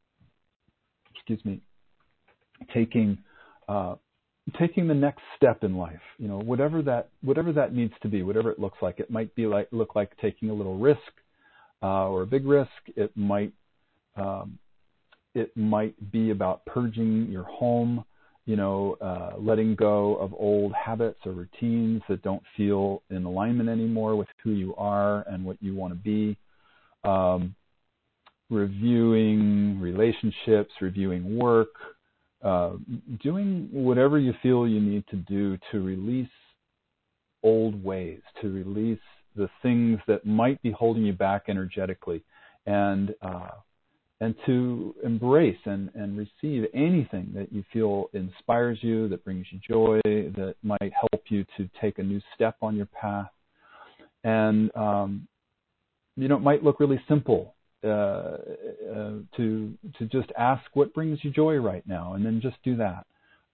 Taking the next step in life. Whatever that needs to be, whatever it looks like. It might look like taking a little risk or a big risk. It might be about purging your home. Letting go of old habits or routines that don't feel in alignment anymore with who you are and what you want to be. Reviewing relationships, reviewing work, doing whatever you feel you need to do to release old ways, to release the things that might be holding you back energetically, and to embrace and receive anything that you feel inspires you, that brings you joy, that might help you to take a new step on your path. And it might look really simple to just ask what brings you joy right now, and then just do that.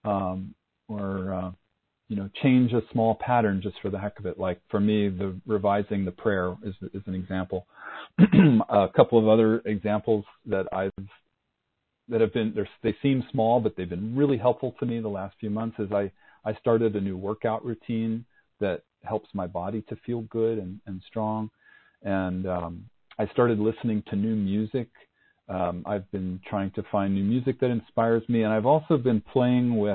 Or change a small pattern just for the heck of it. Like for me, the revising the prayer is an example. A couple of other examples that have been, they seem small, but they've been really helpful to me the last few months. Is I started a new workout routine that helps my body to feel good and strong. And I started listening to new music. I've been trying to find new music that inspires me, and I've also been playing with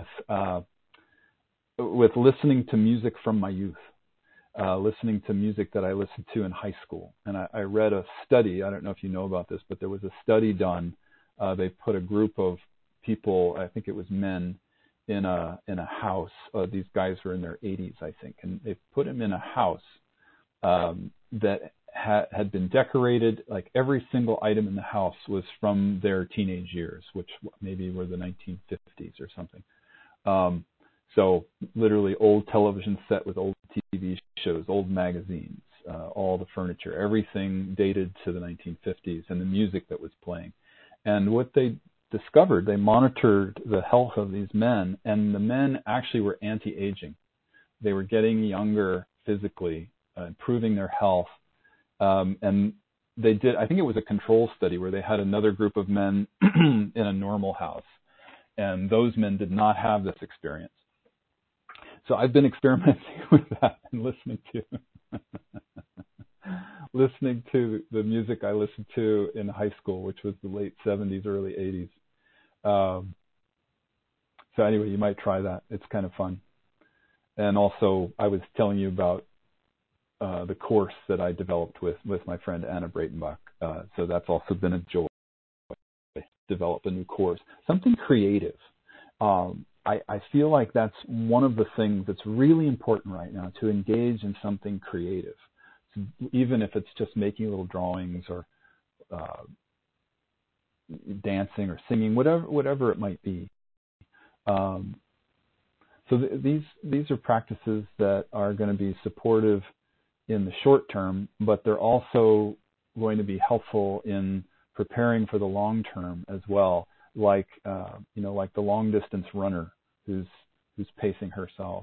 listening to music from my youth, listening to music that I listened to in high school. And I read a study, I don't know if you know about this, but there was a study done. They put a group of people, I think it was men, in a house. These guys were in their 80s, I think, and they put them in a house that had been decorated. Like every single item in the house was from their teenage years, which maybe were the 1950s or something. So literally old television set with old TV shows, old magazines, all the furniture, everything dated to the 1950s, and the music that was playing. And what they discovered, they monitored the health of these men, and the men actually were anti-aging. They were getting younger physically, improving their health. And they did, I think it was a control study where they had another group of men in a normal house, and those men did not have this experience. So I've been experimenting with that and listening to the music I listened to in high school, which was the late 70s, early 80s. So anyway, you might try that. It's kind of fun. And also, I was telling you about the course that I developed with my friend Anna Breitenbach. So that's also been a joy. Develop a new course, something creative. I feel like that's one of the things that's really important right now, to engage in something creative, so even if it's just making little drawings or dancing or singing, whatever it might be. So these are practices that are going to be supportive in the short term, but they're also going to be helpful in preparing for the long term as well. Like like the long distance runner who's pacing herself.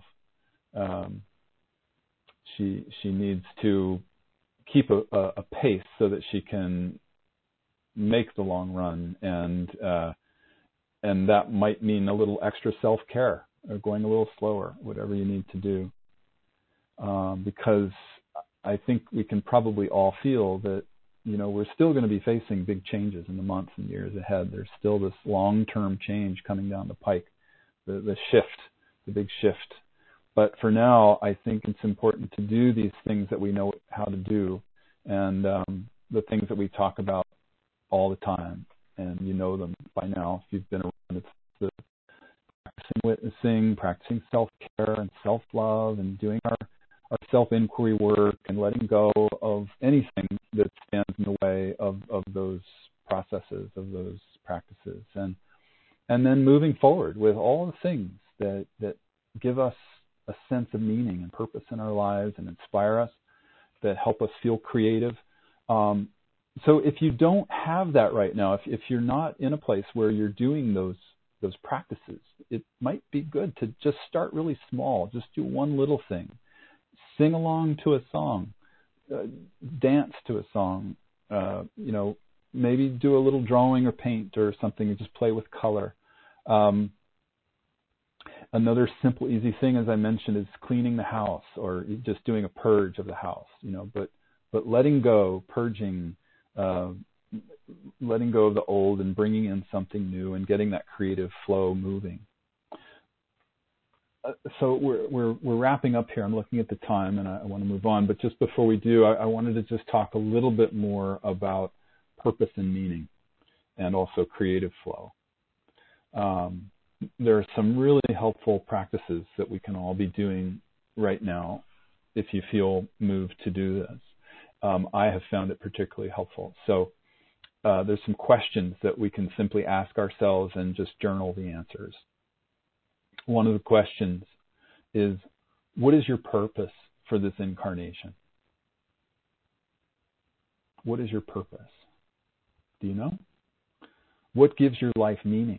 She needs to keep a pace so that she can make the long run, and that might mean a little extra self-care or going a little slower, whatever you need to do. Because I think we can probably all feel that we're still going to be facing big changes in the months and years ahead. There's still this long-term change coming down the pike, the shift, the big shift. But for now, I think it's important to do these things that we know how to do, and the things that we talk about all the time, and you know them by now if you've been around. It's the practicing witnessing, practicing self-care and self-love, and doing our self-inquiry work, and letting go of anything that stands in the way of those processes, of those practices. And And then moving forward with all the things that give us a sense of meaning and purpose in our lives and inspire us, that help us feel creative. So if you don't have that right now, if you're not in a place where you're doing those practices, it might be good to just start really small. Just do one little thing. Sing along to a song, dance to a song, maybe do a little drawing or paint or something, and just play with color. Another simple, easy thing, as I mentioned, is cleaning the house or just doing a purge of the house. But letting go, purging, letting go of the old and bringing in something new and getting that creative flow moving. So we're wrapping up here. I'm looking at the time, and I want to move on. But just before we do, I wanted to just talk a little bit more about purpose and meaning, and also creative flow. There are some really helpful practices that we can all be doing right now if you feel moved to do this. I have found it particularly helpful. So there's some questions that we can simply ask ourselves and just journal the answers. One of the questions is, what is your purpose for this incarnation? What is your purpose? Do you know? What gives your life meaning?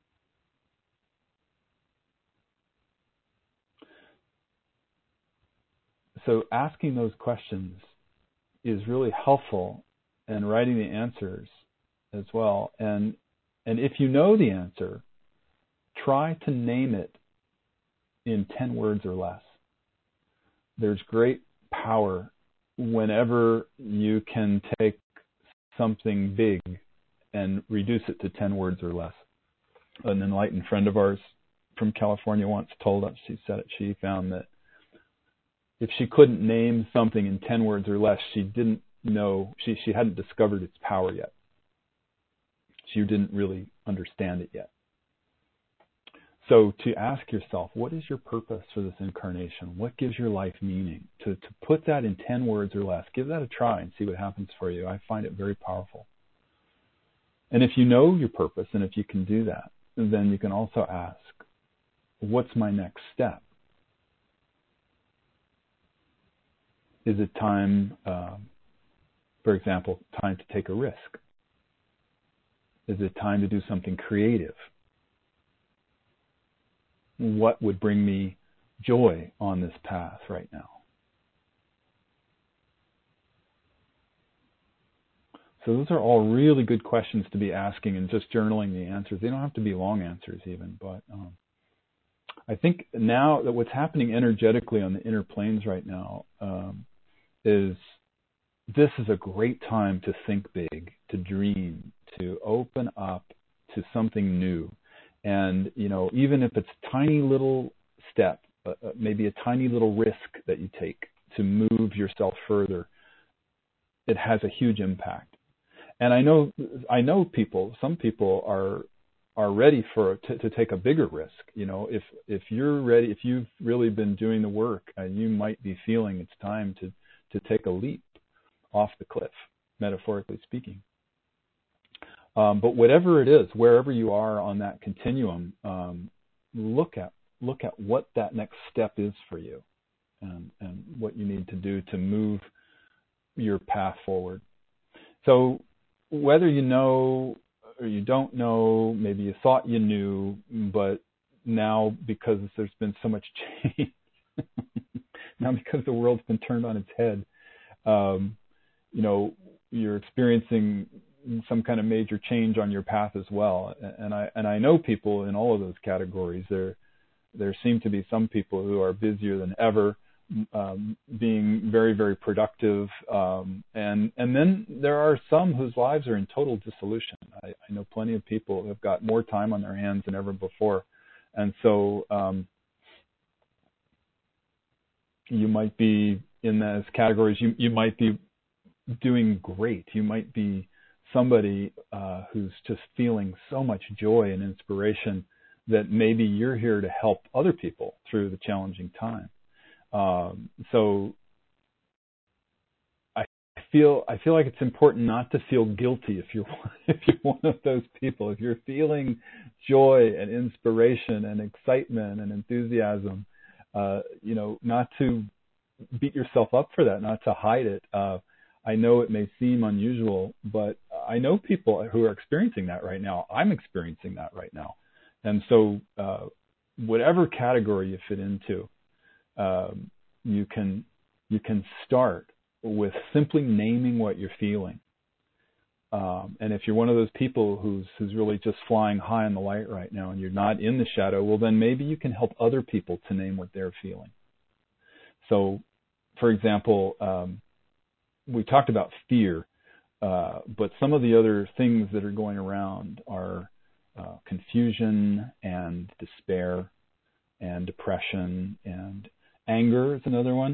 So asking those questions is really helpful, and writing the answers as well. And if you know the answer, try to name it in 10 words or less. There's great power whenever you can take something big and reduce it to 10 words or less. An enlightened friend of ours from California once told us, she said she found that if she couldn't name something in 10 words or less, she didn't know, she hadn't discovered its power yet. She didn't really understand it yet. So to ask yourself, what is your purpose for this incarnation? What gives your life meaning? To put that in 10 words or less, give that a try and see what happens for you. I find it very powerful. And if you know your purpose, and if you can do that, then you can also ask, what's my next step? Is it time, for example, time to take a risk? Is it time to do something creative? What would bring me joy on this path right now? So those are all really good questions to be asking, and just journaling the answers. They don't have to be long answers even, but I think now that what's happening energetically on the inner planes right now is this is a great time to think big, to dream, to open up to something new. And, even if it's a tiny little step, maybe a tiny little risk that you take to move yourself further, it has a huge impact. And I know some people are ready to take a bigger risk. If you're ready, if you've really been doing the work, you might be feeling it's time to take a leap off the cliff, metaphorically speaking. But whatever it is, wherever you are on that continuum, look at what that next step is for you, and what you need to do to move your path forward. So whether you know or you don't know, maybe you thought you knew, but now because there's been so much change, now because the world's been turned on its head, you're experiencing some kind of major change on your path as well. And I know people in all of those categories. There seem to be some people who are busier than ever, being very, very productive. And then there are some whose lives are in total dissolution. I know plenty of people who have got more time on their hands than ever before. And so you might be in those categories. You might be doing great. You might be somebody who's just feeling so much joy and inspiration that maybe you're here to help other people through the challenging time. So I feel like it's important not to feel guilty if you're if you're one of those people. If you're feeling joy and inspiration and excitement and enthusiasm, not to beat yourself up for that, not to hide it. I know it may seem unusual, but I know people who are experiencing that right now. I'm experiencing that right now. And so whatever category you fit into, you can start with simply naming what you're feeling. And if you're one of those people who's really just flying high in the light right now and you're not in the shadow, well, then maybe you can help other people to name what they're feeling. So, for example, we talked about fear, but some of the other things that are going around are confusion and despair and depression, and anger is another one.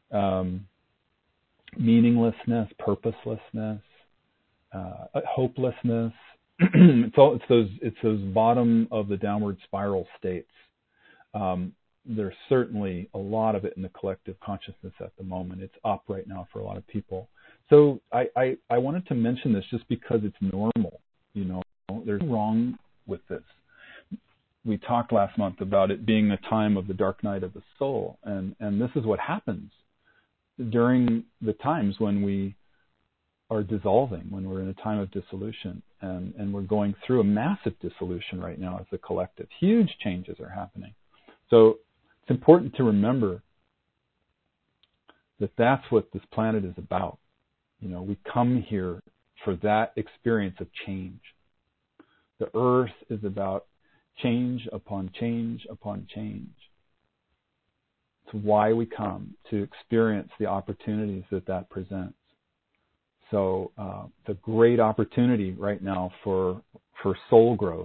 Meaninglessness, purposelessness, hopelessness. It's those bottom of the downward spiral states. There's certainly a lot of it in the collective consciousness at the moment. It's up right now for a lot of people. So I wanted to mention this just because it's normal. There's nothing wrong with this. We talked last month about it being a time of the dark night of the soul, and this is what happens during the times when we are dissolving, when we're in a time of dissolution, and we're going through a massive dissolution right now as a collective. Huge changes are happening. So it's important to remember that that's what this planet is about. We come here for that experience of change. The earth is about change upon change upon change. It's why we come, to experience the opportunities that presents. So it's a great opportunity right now for soul growth.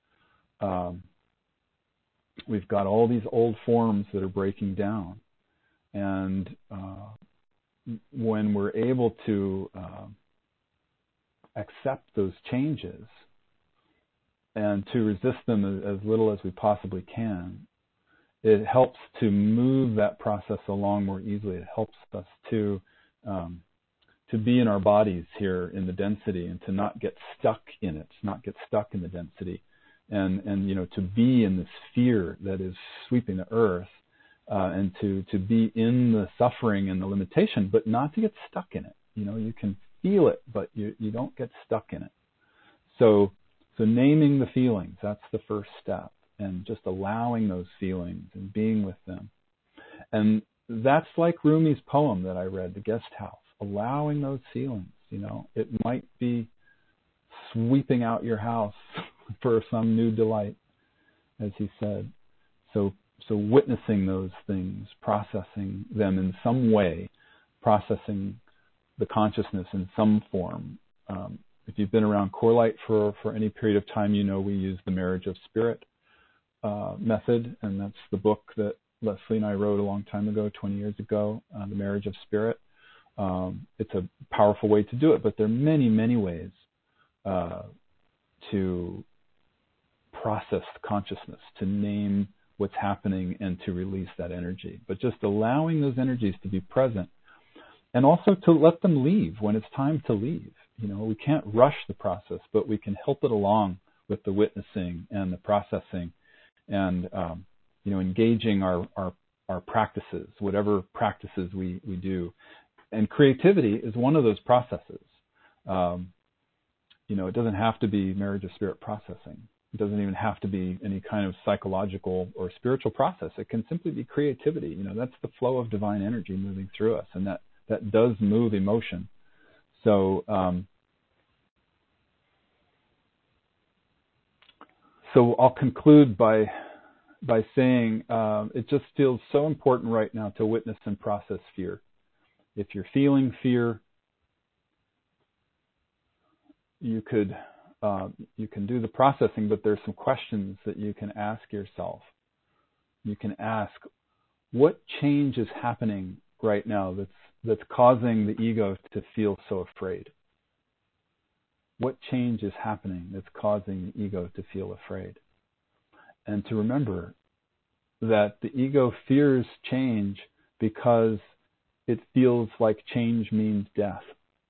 We've got all these old forms that are breaking down. And when we're able to accept those changes and to resist them as little as we possibly can, it helps to move that process along more easily. It helps us to be in our bodies here in the density and to not get stuck in it, not get stuck in the density, and to be in this fear that is sweeping the earth, and to be in the suffering and the limitation, but not to get stuck in it. You can feel it, but you don't get stuck in it. So naming the feelings, that's the first step, and just allowing those feelings and being with them. And that's like Rumi's poem that I read, The Guest House, allowing those feelings. It might be sweeping out your house for some new delight, as he said. So witnessing those things, processing them in some way, processing the consciousness in some form. If you've been around Core Light for any period of time, we use the Marriage of Spirit method, and that's the book that Leslie and I wrote a long time ago, 20 years ago, The Marriage of Spirit. It's a powerful way to do it, but there are many, many ways to process consciousness, to name what's happening and to release that energy. But just allowing those energies to be present, and also to let them leave when it's time to leave. We can't rush the process, but we can help it along with the witnessing and the processing, and engaging our practices, whatever practices we do. And creativity is one of those processes. It doesn't have to be Marriage of Spirit processing. It doesn't even have to be any kind of psychological or spiritual process. It can simply be creativity. That's the flow of divine energy moving through us, and that does move emotion. So I'll conclude by saying it just feels so important right now to witness and process fear. If you're feeling fear, you can do the processing, but there's some questions that you can ask yourself. You can ask, what change is happening right now that's causing the ego to feel so afraid? What change is happening that's causing the ego to feel afraid? And to remember that the ego fears change because it feels like change means death.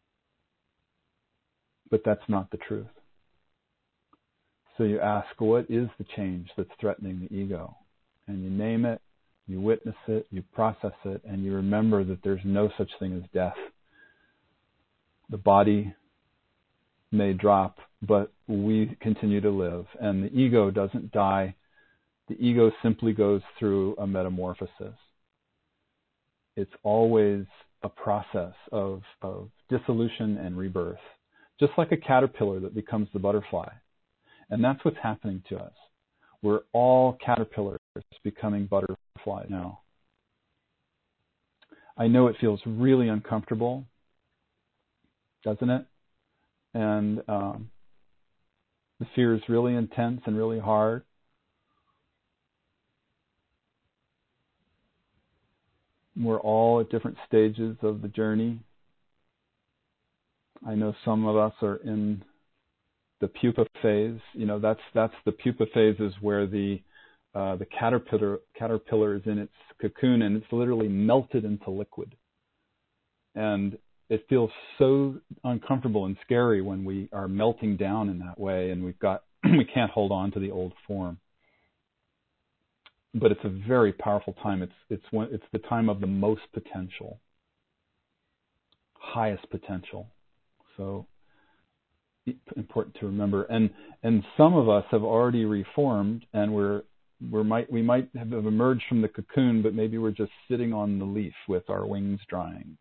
but that's not the truth. So you ask, what is the change that's threatening the ego? And you name it, you witness it, you process it, and you remember that there's no such thing as death. The body may drop, but we continue to live, and the ego doesn't die. The ego simply goes through a metamorphosis. It's always a process of dissolution and rebirth, just like a caterpillar that becomes the butterfly. And that's what's happening to us. We're all caterpillars becoming butterfly now. I know it feels really uncomfortable, doesn't it? And the fear is really intense and really hard. We're all at different stages of the journey. I know some of us are in the pupa phase. That's the pupa phase, is where the caterpillar is in its cocoon, and it's literally melted into liquid. And it feels so uncomfortable and scary when we are melting down in that way, and we can't hold on to the old form. But it's a very powerful time. It's the time of the most potential, highest potential. So important to remember. And some of us have already reformed, and we might have emerged from the cocoon, but maybe we're just sitting on the leaf with our wings drying.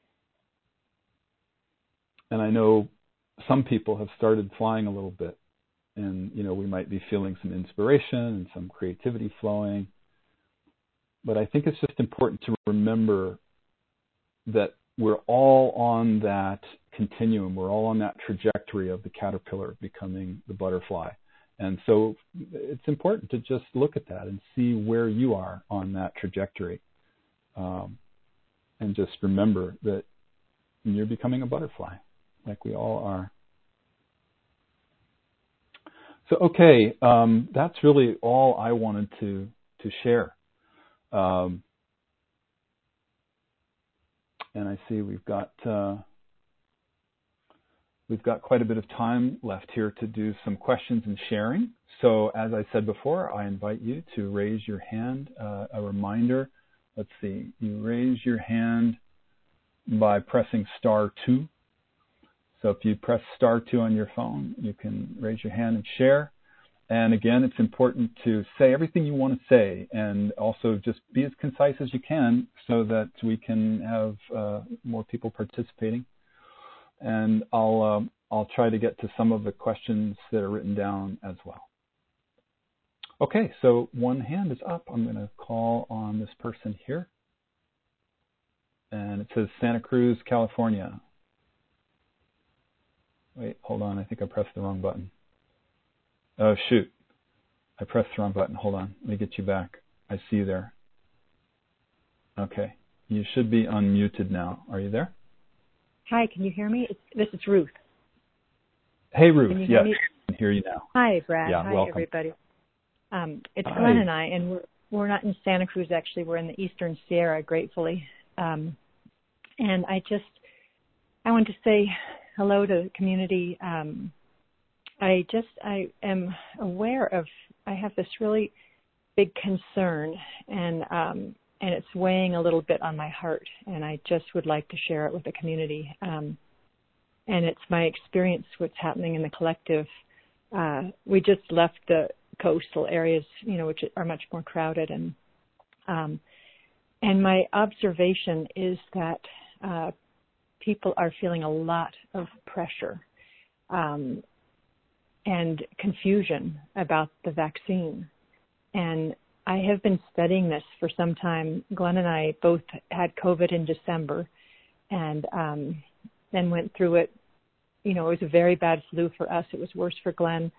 And I know some people have started flying a little bit, and we might be feeling some inspiration and some creativity flowing. But I think it's just important to remember that we're all on that continuum. We're all on that trajectory of the caterpillar becoming the butterfly. And so it's important to just look at that and see where you are on that trajectory. And just remember that you're becoming a butterfly, like we all are. So, okay, that's really all I wanted to share. And I see we've got quite a bit of time left here to do some questions and sharing. So as I said before, I invite you to raise your hand. A reminder, let's see, you raise your hand by pressing *2. So if you press *2 on your phone, you can raise your hand and share. And again, it's important to say everything you want to say, and also just be as concise as you can so that we can have more people participating. And I'll try to get to some of the questions that are written down as well. Okay, so one hand is up. I'm going to call on this person here. And it says Santa Cruz, California. Wait, hold on. I think I pressed the wrong button. Oh, shoot. I pressed the wrong button. Hold on. Let me get you back. I see you there. Okay. You should be unmuted now. Are you there? Hi, can you hear me? This is Ruth. Hey, Ruth. Can you hear me? I can hear you now. Hi, Brad. Yeah, hi, welcome. everybody. It's Hi. Glenn and I, and we're not in Santa Cruz, actually. We're in the Eastern Sierra, gratefully. And I want to say hello to the community. I am aware of, I have this really big concern, and it's weighing a little bit on my heart, and I just would like to share it with the community. And it's my experience, what's happening in the collective. We just left the coastal areas, which are much more crowded, and my observation is that people are feeling a lot of pressure and confusion about the vaccine. And I have been studying this for some time. Glenn and I both had COVID in December, and then went through it. It was a very bad flu for us. It was worse for Glenn.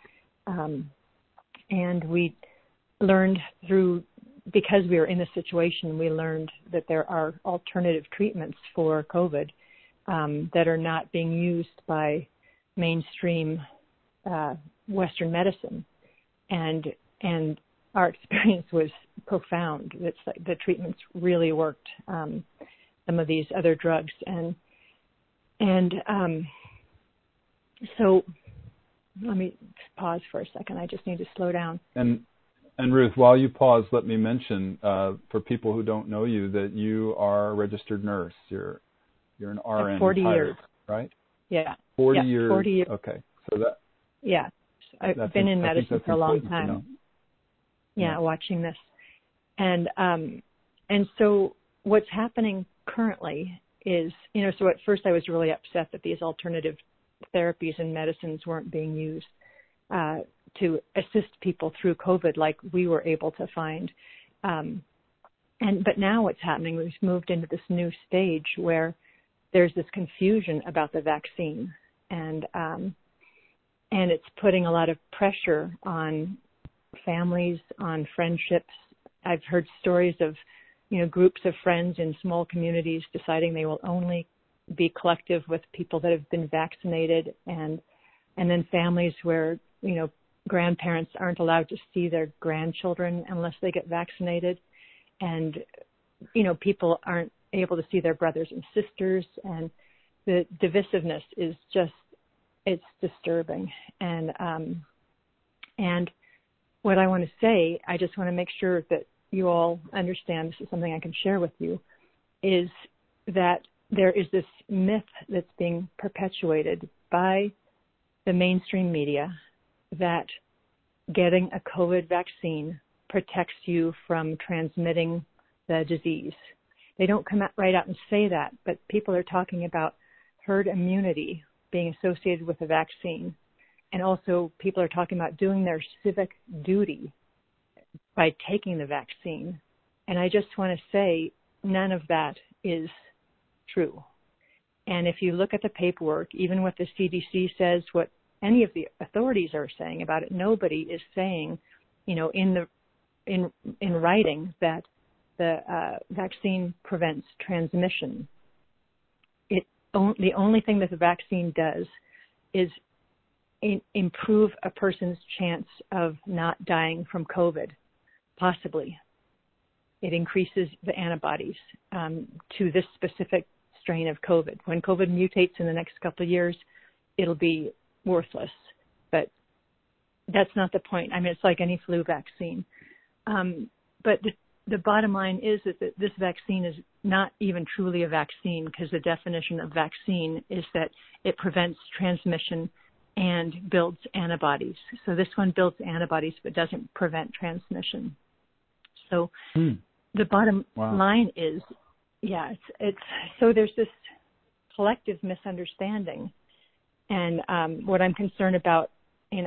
And we learned because we were in this situation, we learned that there are alternative treatments for COVID that are not being used by mainstream Western medicine. And our experience was profound. It's like the treatments really worked, some of these other drugs. And So let me pause for a second. I just need to slow down. And Ruth, while you pause, let me mention for people who don't know you that you are a registered nurse. You're an RN, 40 retired, years, right? Yeah. 40 yeah, years. 40 years. Okay, so that. Yeah, I've been in medicine for a long time. Yeah, watching this, and so what's happening currently is, so at first I was really upset that these alternative therapies and medicines weren't being used to assist people through COVID like we were able to find. But now what's happening, we've moved into this new stage where there's this confusion about the vaccine, and it's putting a lot of pressure on families, on friendships. I've heard stories of, groups of friends in small communities deciding they will only be collective with people that have been vaccinated, and then families where, grandparents aren't allowed to see their grandchildren unless they get vaccinated, and, people aren't able to see their brothers and sisters, and the divisiveness is just, it's disturbing. And what I want to say, I just want to make sure that you all understand, this is something I can share with you, is that there is this myth that's being perpetuated by the mainstream media that getting a COVID vaccine protects you from transmitting the disease. They don't come out right out and say that, but people are talking about herd immunity being associated with a vaccine. And also people are talking about doing their civic duty by taking the vaccine. And I just want to say none of that is true. And if you look at the paperwork, even what the CDC says, what any of the authorities are saying about it, nobody is saying, in writing that the vaccine prevents transmission. The only thing that the vaccine does is improve a person's chance of not dying from COVID, possibly. It increases the antibodies to this specific strain of COVID. When COVID mutates in the next couple of years, it'll be worthless. But that's not the point. I mean, it's like any flu vaccine. But the bottom line is that this vaccine is not even truly a vaccine, because the definition of vaccine is that it prevents transmission and builds antibodies. So this one builds antibodies but doesn't prevent transmission. So the bottom line is, it's so there's this collective misunderstanding, and what I'm concerned about in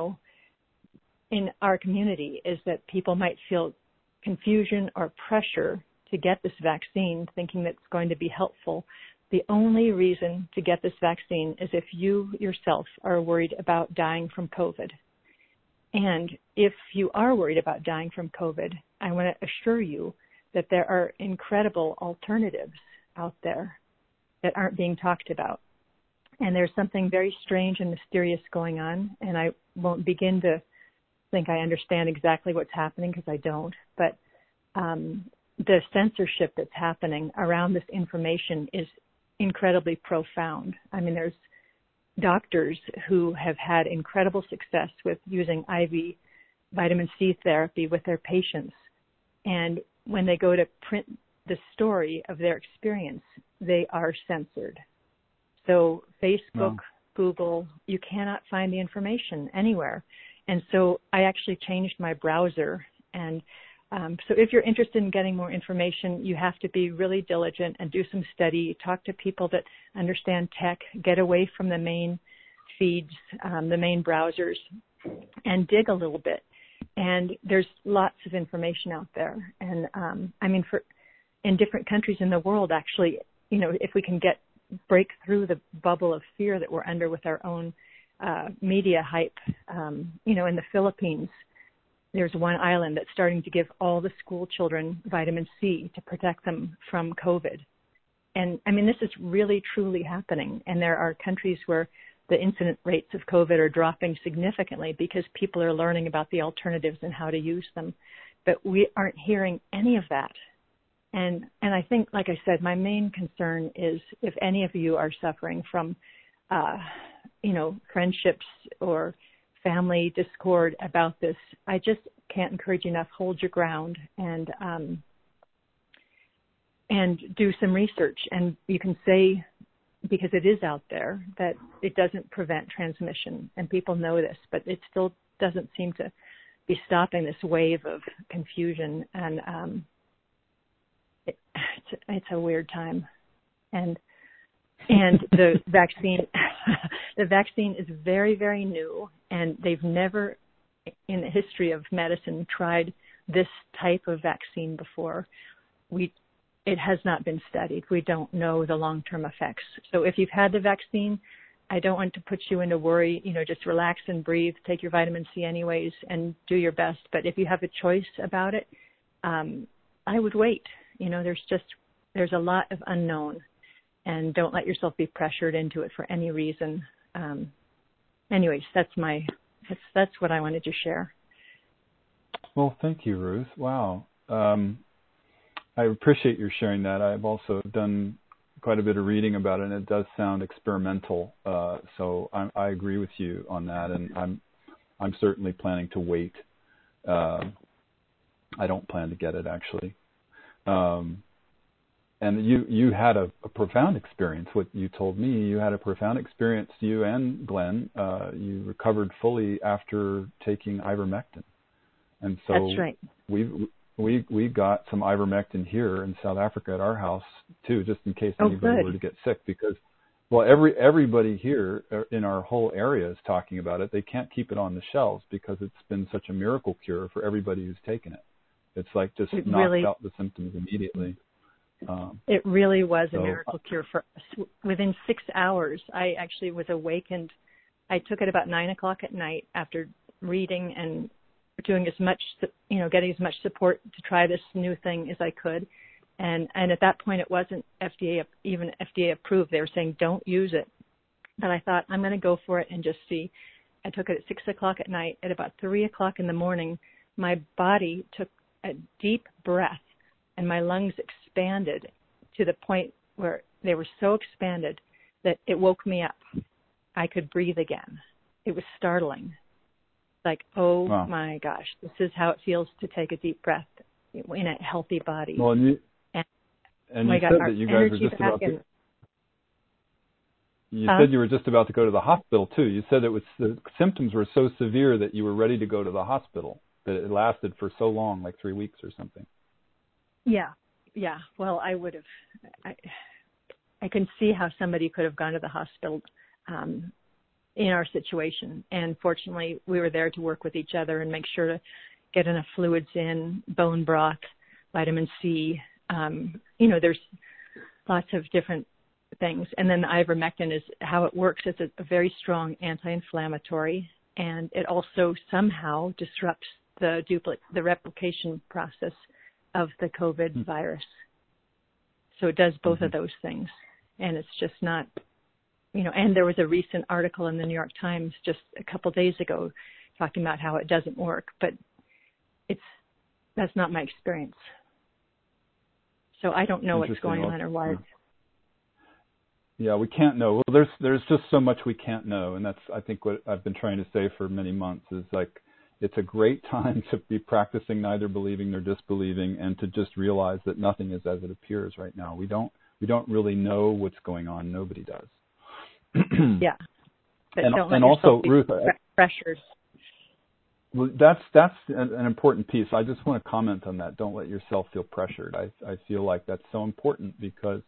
our community is that people might feel confusion or pressure to get this vaccine, thinking that it's going to be helpful. The only reason to get this vaccine is if you yourself are worried about dying from COVID. And if you are worried about dying from COVID, I want to assure you that there are incredible alternatives out there that aren't being talked about. And there's something very strange and mysterious going on, and I won't begin to think I understand exactly what's happening, because I don't. But the censorship that's happening around this information is incredibly profound. I mean, there's doctors who have had incredible success with using IV vitamin C therapy with their patients. And when they go to print the story of their experience, they are censored. So Facebook, Google, you cannot find the information anywhere. And so I actually changed my browser. And so if you're interested in getting more information, you have to be really diligent and do some study, talk to people that understand tech, get away from the main feeds, the main browsers, and dig a little bit. And there's lots of information out there. And in different countries in the world, actually, if we can break through the bubble of fear that we're under with our own media hype, in the Philippines, there's one island that's starting to give all the school children vitamin C to protect them from COVID. And this is really, truly happening. And there are countries where the incident rates of COVID are dropping significantly because people are learning about the alternatives and how to use them. But we aren't hearing any of that. And I think, like I said, my main concern is if any of you are suffering from friendships or family discord about this. I just can't encourage you enough. Hold your ground and do some research. And you can say, because it is out there, that it doesn't prevent transmission, and people know this, but it still doesn't seem to be stopping this wave of confusion. And it's a weird time. And the vaccine, the vaccine is very, very new, and they've never in the history of medicine tried this type of vaccine before. It has not been studied. We don't know the long-term effects. So if you've had the vaccine, I don't want to put you into worry. Just relax and breathe, take your vitamin C anyways, and do your best. But if you have a choice about it, I would wait. There's a lot of unknown, and don't let yourself be pressured into it for any reason. Anyways, that's what I wanted to share. Well, thank you, Ruth. Wow. I appreciate your sharing that. I've also done quite a bit of reading about it, and it does sound experimental. So I agree with you on that, and I'm certainly planning to wait. I don't plan to get it, actually. And you had a profound experience. What you told me, you had a profound experience, you and Glenn. You recovered fully after taking ivermectin. And so that's right. We got some ivermectin here in South Africa at our house too, just in case anybody were to get sick. Because, well, everybody here in our whole area is talking about it. They can't keep it on the shelves because it's been such a miracle cure for everybody who's taken it. It's like just knocked out the symptoms immediately. It really was a miracle cure for us. Within 6 hours, I actually was awakened. I took it about 9 o'clock at night after reading and doing as much, getting as much support to try this new thing as I could. And at that point, it wasn't even FDA approved. They were saying, don't use it. But I thought, I'm going to go for it and just see. I took it at 6 o'clock at night. At about 3 o'clock in the morning, my body took a deep breath, and my lungs expanded to the point where they were so expanded that it woke me up. I could breathe again. It was startling. Like, wow. My gosh, this is how it feels to take a deep breath in a healthy body. Well, and you said that you guys were just about to... You said you were just about to go to the hospital, too. You said the symptoms were so severe that you were ready to go to the hospital, that it lasted for so long, like 3 weeks or something. Yeah. Well, I would have... I can see how somebody could have gone to the hospital in our situation. And fortunately, we were there to work with each other and make sure to get enough fluids in, bone broth, vitamin C. There's lots of different things. And then the ivermectin is how it works. It's a very strong anti-inflammatory, and it also somehow disrupts the replication process of the COVID virus. So it does both of those things. And it's just not, and there was a recent article in the New York Times just a couple days ago talking about how it doesn't work, but that's not my experience. So I don't know what's going on or why. Yeah, we can't know. Well, there's just so much we can't know, and that's, I think, what I've been trying to say for many months is like, it's a great time to be practicing neither believing nor disbelieving, and to just realize that nothing is as it appears right now. We don't really know what's going on. Nobody does. Yeah. But and also, Ruth, pressured. Well, that's an important piece. I just want to comment on that. Don't let yourself feel pressured. I feel like that's so important because,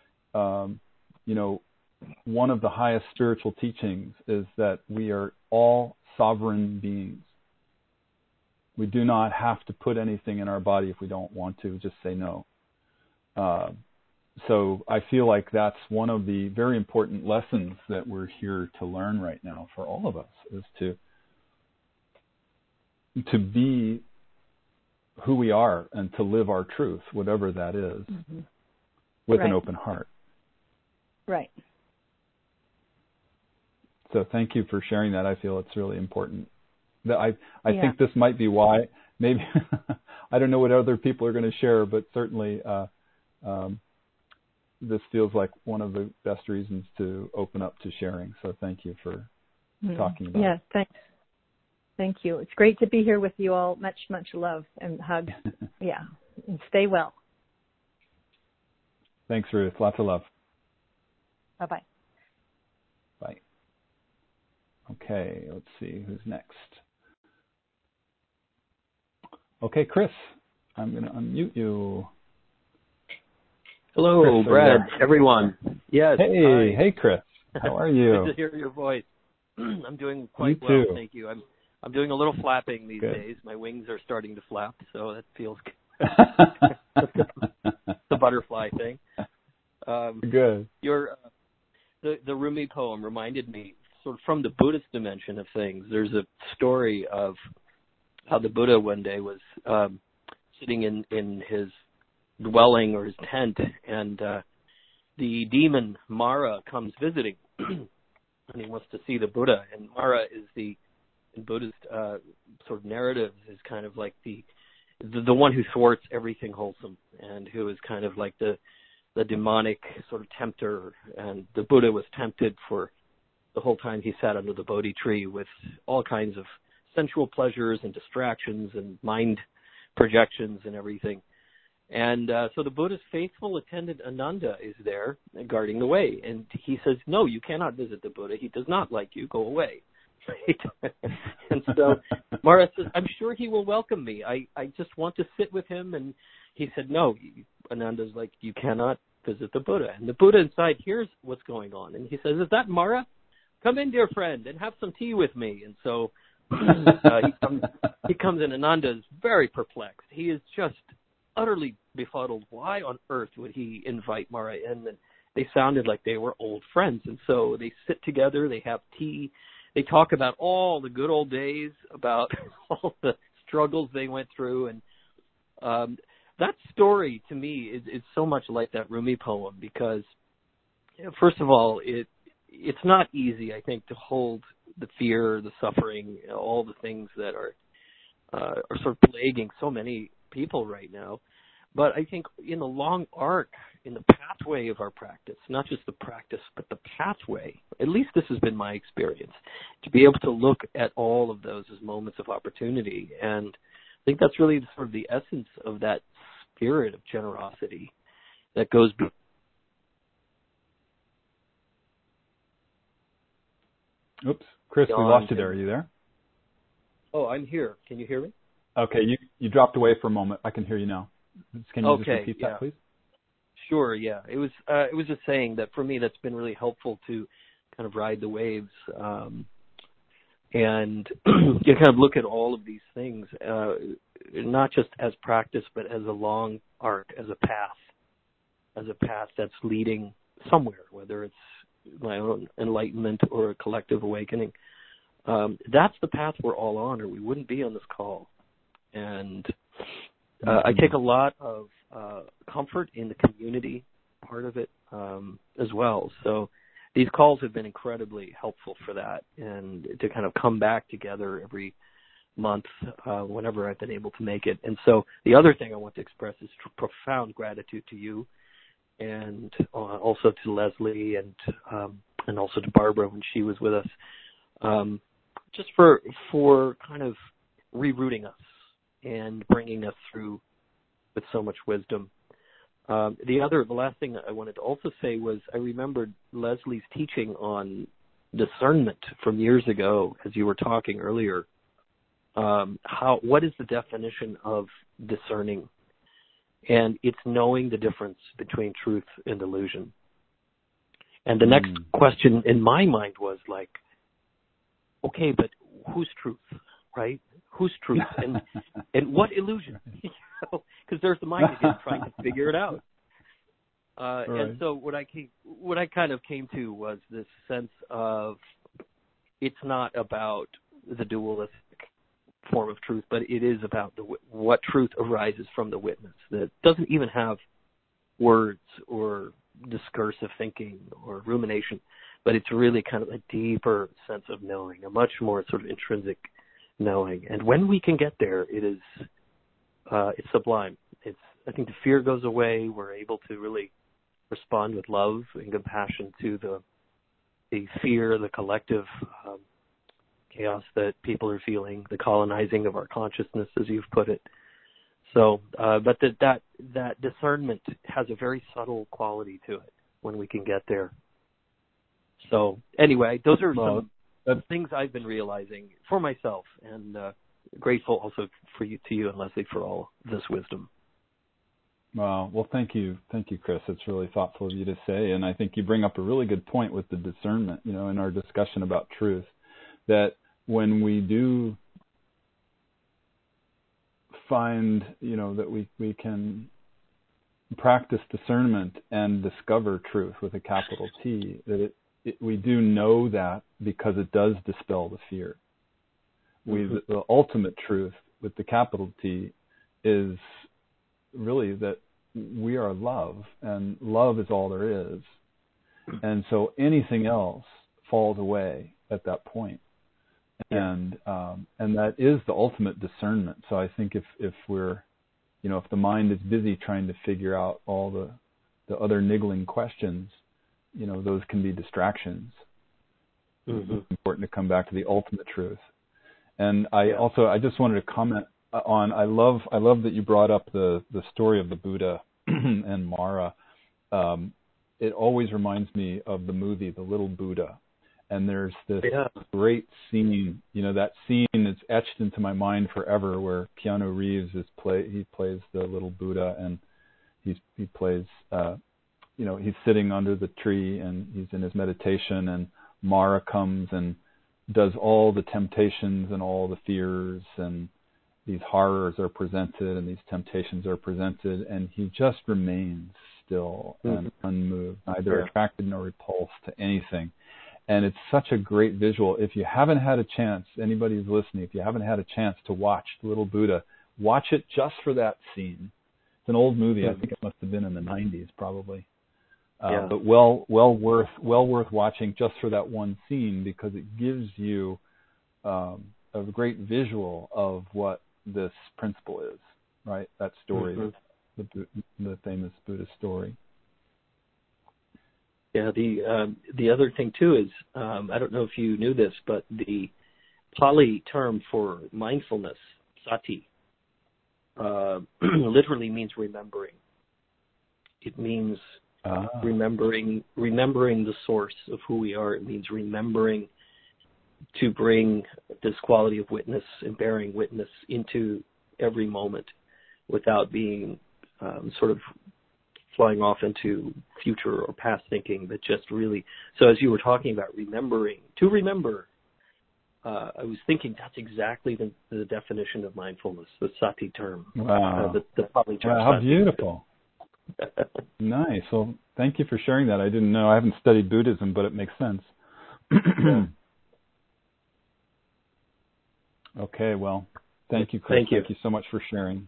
one of the highest spiritual teachings is that we are all sovereign beings. We do not have to put anything in our body if we don't want to. Just say no. So I feel like that's one of the very important lessons that we're here to learn right now for all of us, is to be who we are and to live our truth, whatever that is, with an open heart. Right. So thank you for sharing that. I feel it's really important. I think this might be why, maybe, I don't know what other people are going to share, but certainly, this feels like one of the best reasons to open up to sharing. So thank you for talking about it. Yeah, thanks. Thank you. It's great to be here with you all. Much, much love and hugs. Yeah, and stay well. Thanks, Ruth. Lots of love. Bye-bye. Bye. Okay, let's see who's next. Okay, Chris, I'm going to unmute you. Hello, Chris, Brad, everyone. Yes. Hey, hi. hey, Chris. How are you? Good to hear your voice. I'm doing quite You well, too. thank you. I'm doing a little flapping these Good. days. My wings are starting to flap, so that feels good. The butterfly thing. Good. The Rumi poem reminded me, sort of from the Buddhist dimension of things. There's a story of how the Buddha one day was sitting in his dwelling or his tent, and the demon Mara comes visiting, and he wants to see the Buddha. And Mara is in Buddhist sort of narratives, is kind of like the one who thwarts everything wholesome, and who is kind of like the demonic sort of tempter. And the Buddha was tempted for the whole time he sat under the Bodhi tree with all kinds of sensual pleasures and distractions and mind projections and everything. And so the Buddha's faithful attendant Ananda is there guarding the way. And he says, no, you cannot visit the Buddha. He does not like you. Go away. And so Mara says, I'm sure he will welcome me. I just want to sit with him. And he said, no. Ananda's like, you cannot visit the Buddha. And the Buddha inside hears what's going on. And he says, is that Mara? Come in, dear friend, and have some tea with me. And so he comes in. Ananda is very perplexed. He is just utterly befuddled. Why on earth would he invite Mara in? And they sounded like they were old friends. And so they sit together, they have tea, they talk about all the good old days, about all the struggles they went through. And that story to me is so much like that Rumi poem, because first of all, it's not easy, I think, to hold the fear, the suffering, all the things that are sort of plaguing so many people right now. But I think in the long arc, in the pathway of our practice, not just the practice, but the pathway, at least this has been my experience, to be able to look at all of those as moments of opportunity. And I think that's really sort of the essence of that spirit of generosity that goes beyond. Oops, Chris, we lost you there. Are you there? Oh, I'm here. Can you hear me? Okay, you dropped away for a moment. I can hear you now. Can you just repeat that, please? Sure, yeah. It was just saying that for me that's been really helpful to kind of ride the waves and you kind of look at all of these things, not just as practice, but as a long arc, as a path that's leading somewhere, whether it's my own enlightenment or a collective awakening. That's the path we're all on, or we wouldn't be on this call. And I take a lot of comfort in the community part of it as well. So these calls have been incredibly helpful for that, and to kind of come back together every month whenever I've been able to make it. And so the other thing I want to express is profound gratitude to you, and also to Leslie, and also to Barbara when she was with us, just for kind of rerouting us and bringing us through with so much wisdom. The last thing I wanted to also say was I remembered Leslie's teaching on discernment from years ago, as you were talking earlier. What is the definition of discerning? And it's knowing the difference between truth and illusion. And the next question in my mind was like, okay, but whose truth, right? Whose truth and what illusion? Because there's the mind again trying to figure it out. Right. And so what I kind of came to was this sense of it's not about the dualistic form of truth, but it is about what truth arises from the witness that doesn't even have words or discursive thinking or rumination, but it's really kind of a deeper sense of knowing, a much more sort of intrinsic knowing. And when we can get there, it's sublime. I think the fear goes away. We're able to really respond with love and compassion to the fear, the collective chaos that people are feeling, the colonizing of our consciousness, as you've put it. So, but that discernment has a very subtle quality to it when we can get there. So, anyway, those are some things I've been realizing for myself, and grateful also to you and Leslie for all this wisdom. Wow. Well, thank you, Chris. It's really thoughtful of you to say, and I think you bring up a really good point with the discernment. In our discussion about truth, that when we do find, that we can practice discernment and discover truth with a capital T, that we do know that because it does dispel the fear. The ultimate truth with the capital T is really that we are love, and love is all there is. And so anything else falls away at that point. And that is the ultimate discernment. So I think if we're, if the mind is busy trying to figure out all the other niggling questions, those can be distractions. It's important to come back to the ultimate truth. And I just wanted to comment on, I love that you brought up the story of the Buddha and Mara. It always reminds me of the movie The Little Buddha. And there's this great scene, that scene is etched into my mind forever, where Keanu Reeves he plays the little Buddha, and he plays, he's sitting under the tree and he's in his meditation, and Mara comes and does all the temptations and all the fears, and these horrors are presented and these temptations are presented, and he just remains still and unmoved, neither attracted nor repulsed to anything. And it's such a great visual. If you haven't had a chance, anybody who's listening, if you haven't had a chance to watch The Little Buddha, watch it just for that scene. It's an old movie. I think it must have been in the 90s, probably. But well worth watching just for that one scene, because it gives you a great visual of what this principle is, right? That story, the famous Buddhist story. Yeah, the other thing too is, I don't know if you knew this, but the Pali term for mindfulness, sati, literally means remembering. It means remembering the source of who we are. It means remembering to bring this quality of witness and bearing witness into every moment without being sort of flying off into future or past thinking, but just really, so as you were talking about remembering, to remember, I was thinking that's exactly the definition of mindfulness, the sati term. Wow. The Pali term. Wow, how beautiful. Nice. Well, thank you for sharing that. I didn't know. I haven't studied Buddhism, but it makes sense. Okay, well, thank you, Chris. Thank you so much for sharing.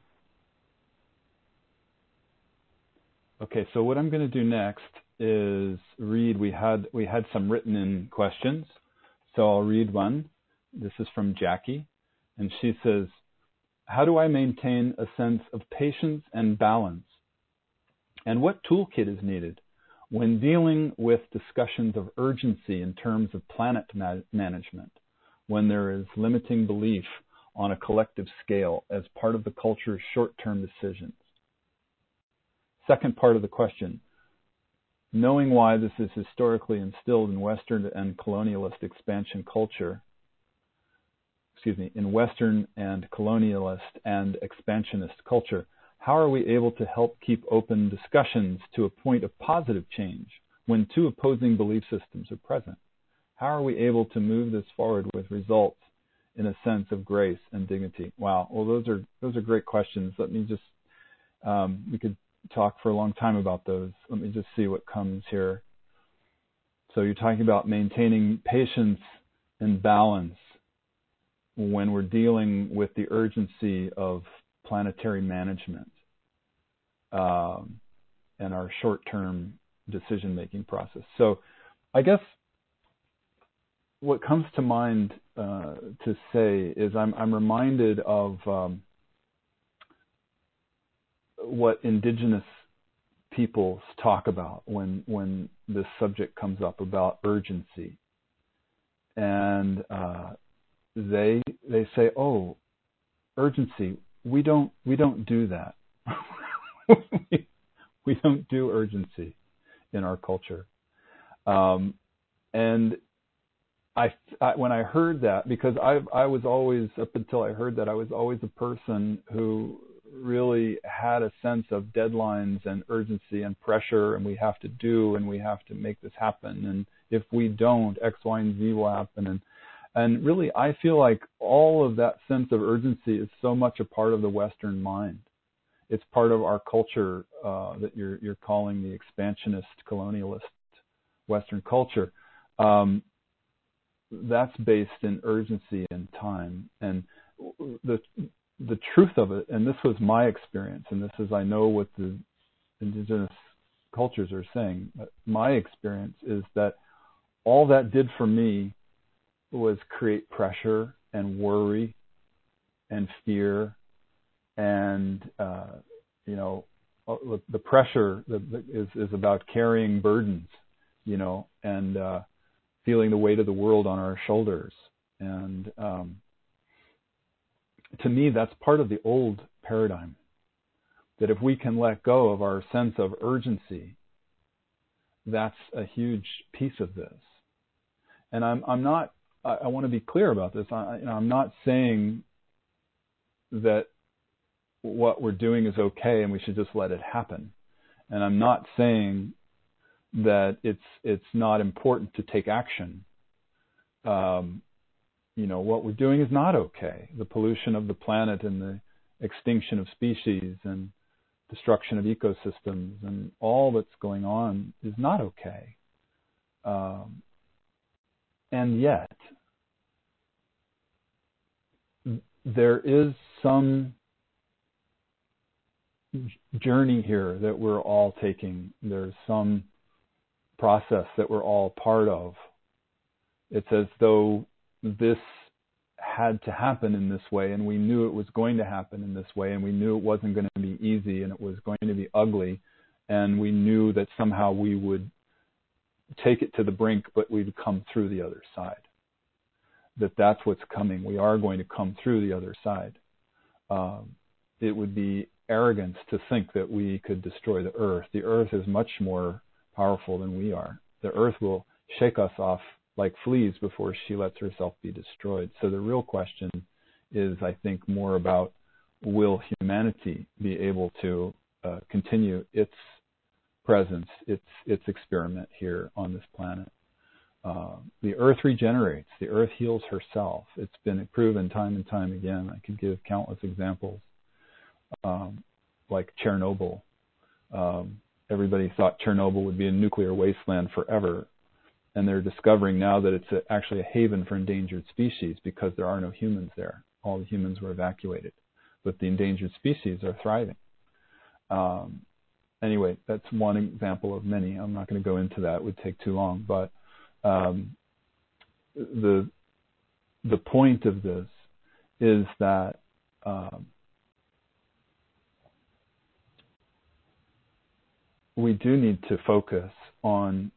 Okay, so what I'm going to do next is read. We had some written in questions, so I'll read one. This is from Jackie, and she says, "How do I maintain a sense of patience and balance? And what toolkit is needed when dealing with discussions of urgency in terms of planet management, when there is limiting belief on a collective scale as part of the culture's short-term decisions?" Second part of the question, knowing why this is historically instilled in Western and colonialist expansion culture, in Western and colonialist and expansionist culture, how are we able to help keep open discussions to a point of positive change when two opposing belief systems are present? How are we able to move this forward with results in a sense of grace and dignity? Wow. Well, those are great questions. Let me just, we could talk for a long time about those. Let me just see what comes here. So you're talking about maintaining patience and balance when we're dealing with the urgency of planetary management and our short-term decision-making process. So I guess what comes to mind to say is I'm reminded of what indigenous people talk about when this subject comes up about urgency, and they say, "Oh, urgency. We don't do that. we don't do urgency in our culture." And I when I heard that, because I was always, up until I heard that, I was always a person who really had a sense of deadlines and urgency and pressure, and we have to do, and we have to make this happen, and if we don't, X, Y, and Z will happen. And really, I feel like all of that sense of urgency is so much a part of the Western mind. It's part of our culture that you're calling the expansionist, colonialist Western culture. That's based in urgency and time. And the truth of it, and this was my experience, and this is, I know, what the indigenous cultures are saying, but my experience is that all that did for me was create pressure and worry and fear, and the pressure is about carrying burdens, and feeling the weight of the world on our shoulders. And to me, that's part of the old paradigm, that if we can let go of our sense of urgency, that's a huge piece of this. And I'm not, I want to be clear about this. I'm not saying that what we're doing is okay and we should just let it happen. And I'm not saying that it's not important to take action. What we're doing is not okay. The pollution of the planet and the extinction of species and destruction of ecosystems and all that's going on is not okay. And yet, there is some journey here that we're all taking. There's some process that we're all part of. It's as though this had to happen in this way, and we knew it was going to happen in this way, and we knew it wasn't going to be easy, and it was going to be ugly, and we knew that somehow we would take it to the brink, but we'd come through the other side. That's what's coming. We are going to come through the other side. It would be arrogance to think that we could destroy the earth. The earth is much more powerful than we are. The earth will shake us off like fleas before she lets herself be destroyed. So the real question is, I think, more about, will humanity be able to continue its presence, its experiment here on this planet? The earth regenerates. The earth heals herself. It's been proven time and time again. I could give countless examples, like Chernobyl. Everybody thought Chernobyl would be a nuclear wasteland forever, and they're discovering now that it's actually a haven for endangered species because there are no humans there. All the humans were evacuated, but the endangered species are thriving. Anyway, that's one example of many. I'm not going to go into that. It would take too long, but the point of this is that we do need to focus on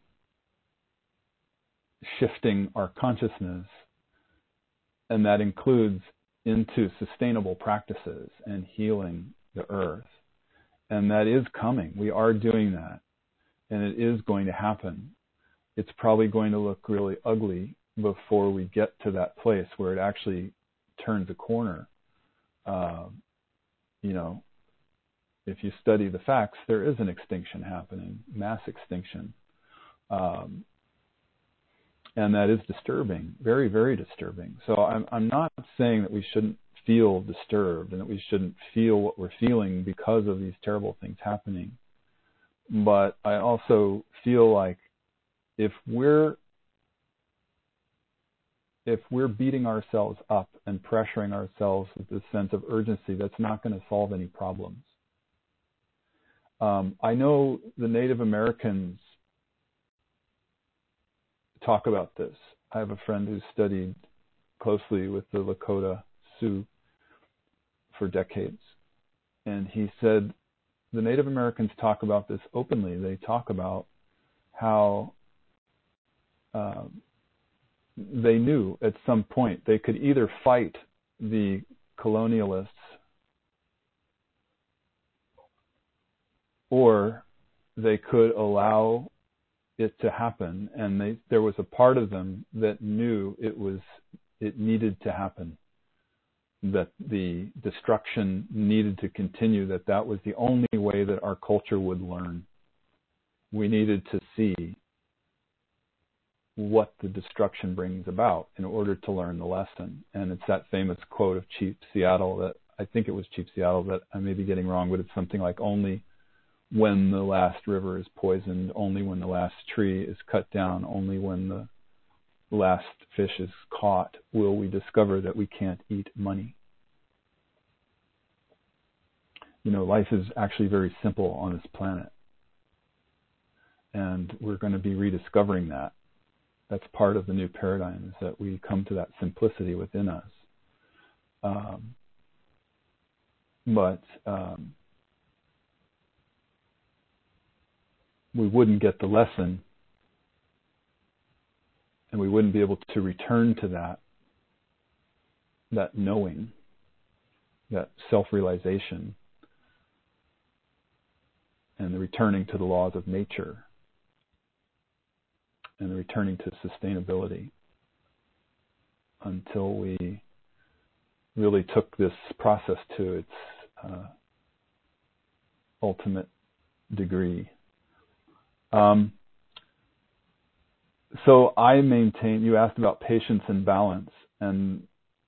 shifting our consciousness, and that includes into sustainable practices and healing the earth. And that is coming. We are doing that, and it is going to happen. It's probably going to look really ugly before we get to that place where it actually turns a corner. If you study the facts, there is an extinction happening, mass extinction. And that is disturbing, very, very disturbing. So I'm not saying that we shouldn't feel disturbed and that we shouldn't feel what we're feeling because of these terrible things happening. But I also feel like if we're beating ourselves up and pressuring ourselves with this sense of urgency, that's not going to solve any problems. I know the Native Americans talk about this. I have a friend who studied closely with the Lakota Sioux for decades, and he said the Native Americans talk about this openly. They talk about how they knew at some point they could either fight the colonialists or they could allow it to happen. And there was a part of them that knew it needed to happen, that the destruction needed to continue, that was the only way that our culture would learn. We needed to see what the destruction brings about in order to learn the lesson. And it's that famous quote of Chief Seattle that, I think it was Chief Seattle, that I may be getting wrong, but it's something like, only when the last river is poisoned, only when the last tree is cut down, only when the last fish is caught will we discover that we can't eat money. You know, life is actually very simple on this planet. And we're going to be rediscovering that. That's part of the new paradigm, is that we come to that simplicity within us. But we wouldn't get the lesson, and we wouldn't be able to return to that knowing, that self-realization, and the returning to the laws of nature, and the returning to sustainability, until we really took this process to its ultimate degree. So I maintain, you asked about patience and balance, and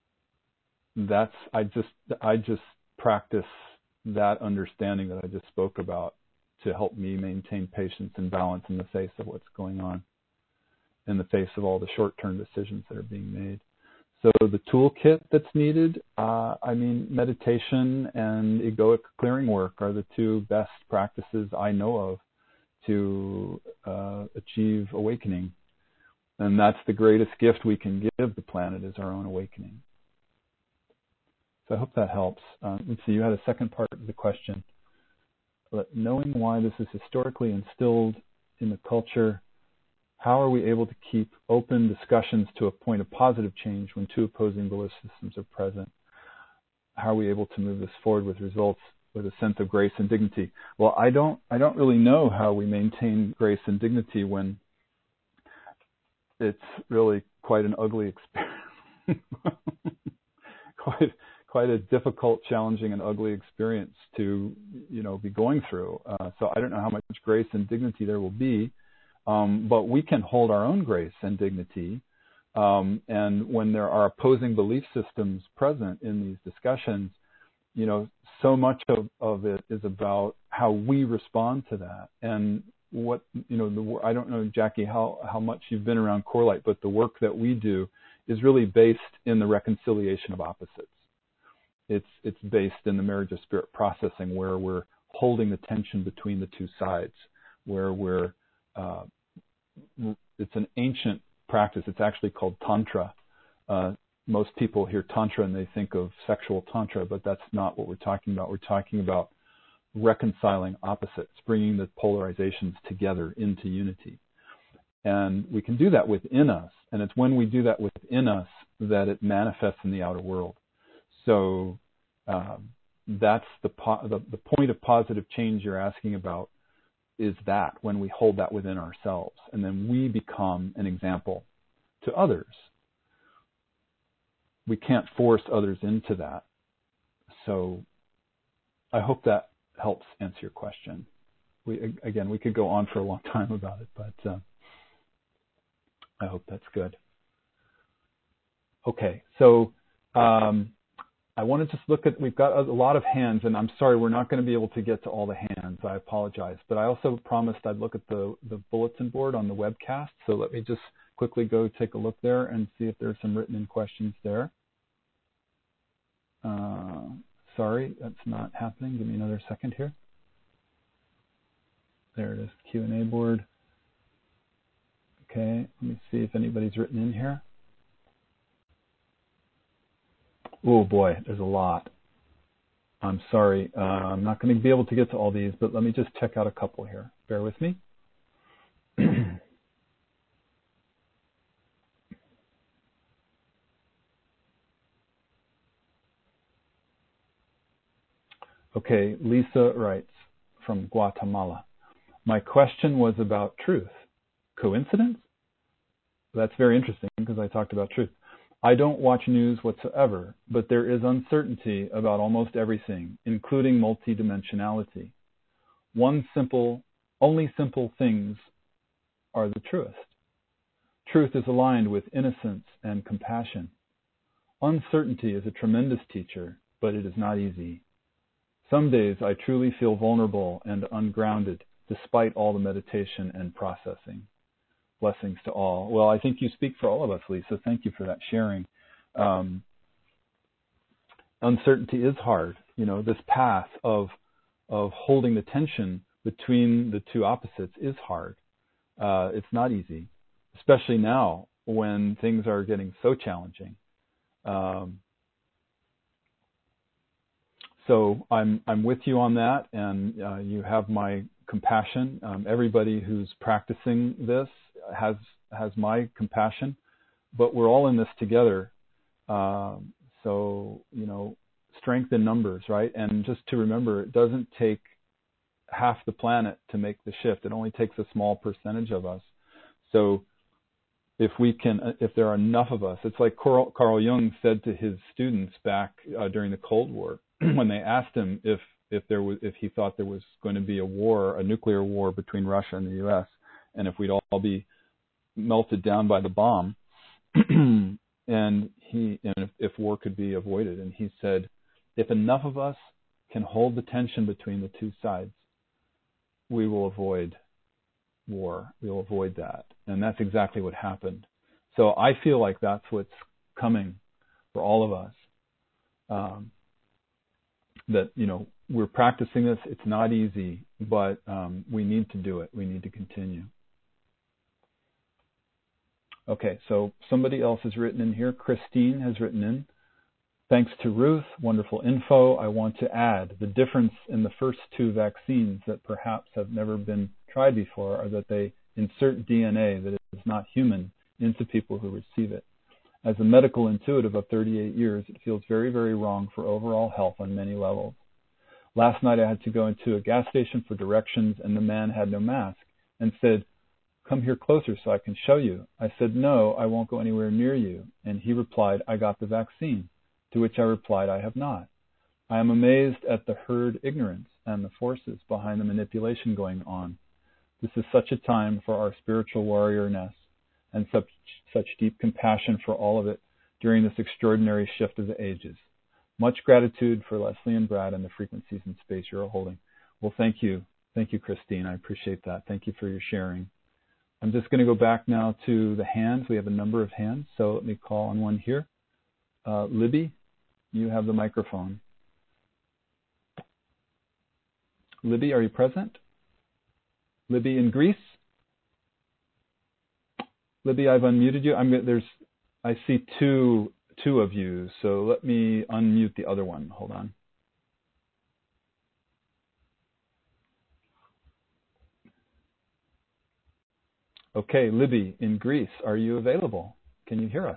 I just practice that understanding that I just spoke about to help me maintain patience and balance in the face of what's going on, in the face of all the short-term decisions that are being made. So the toolkit that's needed, meditation and egoic clearing work are the two best practices I know of to achieve awakening. And that's the greatest gift we can give the planet, is our own awakening. So I hope that helps. Let's see, you had a second part of the question. But knowing why this is historically instilled in the culture, how are we able to keep open discussions to a point of positive change when two opposing belief systems are present? How are we able to move this forward with results with a sense of grace and dignity? Well, I don't really know how we maintain grace and dignity when it's really quite an ugly experience. quite a difficult, challenging, and ugly experience to, be going through. So I don't know how much grace and dignity there will be, but we can hold our own grace and dignity. And when there are opposing belief systems present in these discussions, so much of it is about how we respond to that. And what, I don't know, Jackie, how much you've been around Core Light, but the work that we do is really based in the reconciliation of opposites. It's based in the marriage of spirit processing, where we're holding the tension between the two sides, where it's an ancient practice. It's actually called Tantra. Most people hear Tantra and they think of sexual Tantra, but that's not what we're talking about. We're talking about reconciling opposites, bringing the polarizations together into unity. And we can do that within us. And it's when we do that within us that it manifests in the outer world. So that's the point of positive change you're asking about, is that when we hold that within ourselves, and then we become an example to others. We can't force others into that. So I hope that helps answer your question. We could go on for a long time about it, but I hope that's good. Okay, so I want to just look at, we've got a lot of hands, and I'm sorry, we're not going to be able to get to all the hands. I apologize. But I also promised I'd look at the bulletin board on the webcast. So let me just quickly go take a look there and see if there's some written in questions there. Sorry, that's not happening. Give me another second here. There it is, Q&A board. Okay, let me see if anybody's written in here. Oh boy, there's a lot. I'm sorry. I'm not going to be able to get to all these, but let me just check out a couple here. Bear with me. Okay, Lisa writes from Guatemala. My question was about truth. Coincidence? That's very interesting because I talked about truth. I don't watch news whatsoever, but there is uncertainty about almost everything, including multidimensionality. Only simple things are the truest. Truth is aligned with innocence and compassion. Uncertainty is a tremendous teacher, but it is not easy. Some days I truly feel vulnerable and ungrounded, despite all the meditation and processing. Blessings to all. Well, I think you speak for all of us, Lisa. Thank you for that sharing. Uncertainty is hard. You know, this path of holding the tension between the two opposites is hard. It's not easy, especially now when things are getting so challenging. So I'm with you on that, and you have my compassion. Everybody who's practicing this has my compassion, but we're all in this together. So, you know, strength in numbers, right? And just to remember, it doesn't take half the planet to make the shift. It only takes a small percentage of us. So if there are enough of us, it's like Carl Jung said to his students back during the Cold War, when they asked him if he thought there was going to be a nuclear war between Russia and the U.S., and if we'd all be melted down by the bomb, and if war could be avoided, and he said, if enough of us can hold the tension between the two sides, we will avoid war. We will avoid that, and that's exactly what happened. So I feel like that's what's coming for all of us. That, you know, we're practicing this. It's not easy, but we need to do it. We need to continue. Okay, so somebody else has written in here. Christine has written in. Thanks to Ruth, wonderful info. I want to add the difference in the first two vaccines that perhaps have never been tried before are that they insert DNA that is not human into people who receive it. As a medical intuitive of 38 years, it feels very, very wrong for overall health on many levels. Last night I had to go into a gas station for directions, and the man had no mask and said, "Come here closer so I can show you." I said, "No, I won't go anywhere near you." And he replied, "I got the vaccine." To which I replied, "I have not." I am amazed at the herd ignorance and the forces behind the manipulation going on. This is such a time for our spiritual warriorness and such deep compassion for all of it during this extraordinary shift of the ages. Much gratitude for Leslie and Brad and the frequencies and space you're holding. Well, thank you. Thank you, Christine. I appreciate that. Thank you for your sharing. I'm just going to go back now to the hands. We have a number of hands, so let me call on one here. Libby, you have the microphone. Libby, are you present? Libby in Greece? Libby, I've unmuted you. I see two of you, so let me unmute the other one. Hold on. Okay, Libby in Greece, are you available? Can you hear us?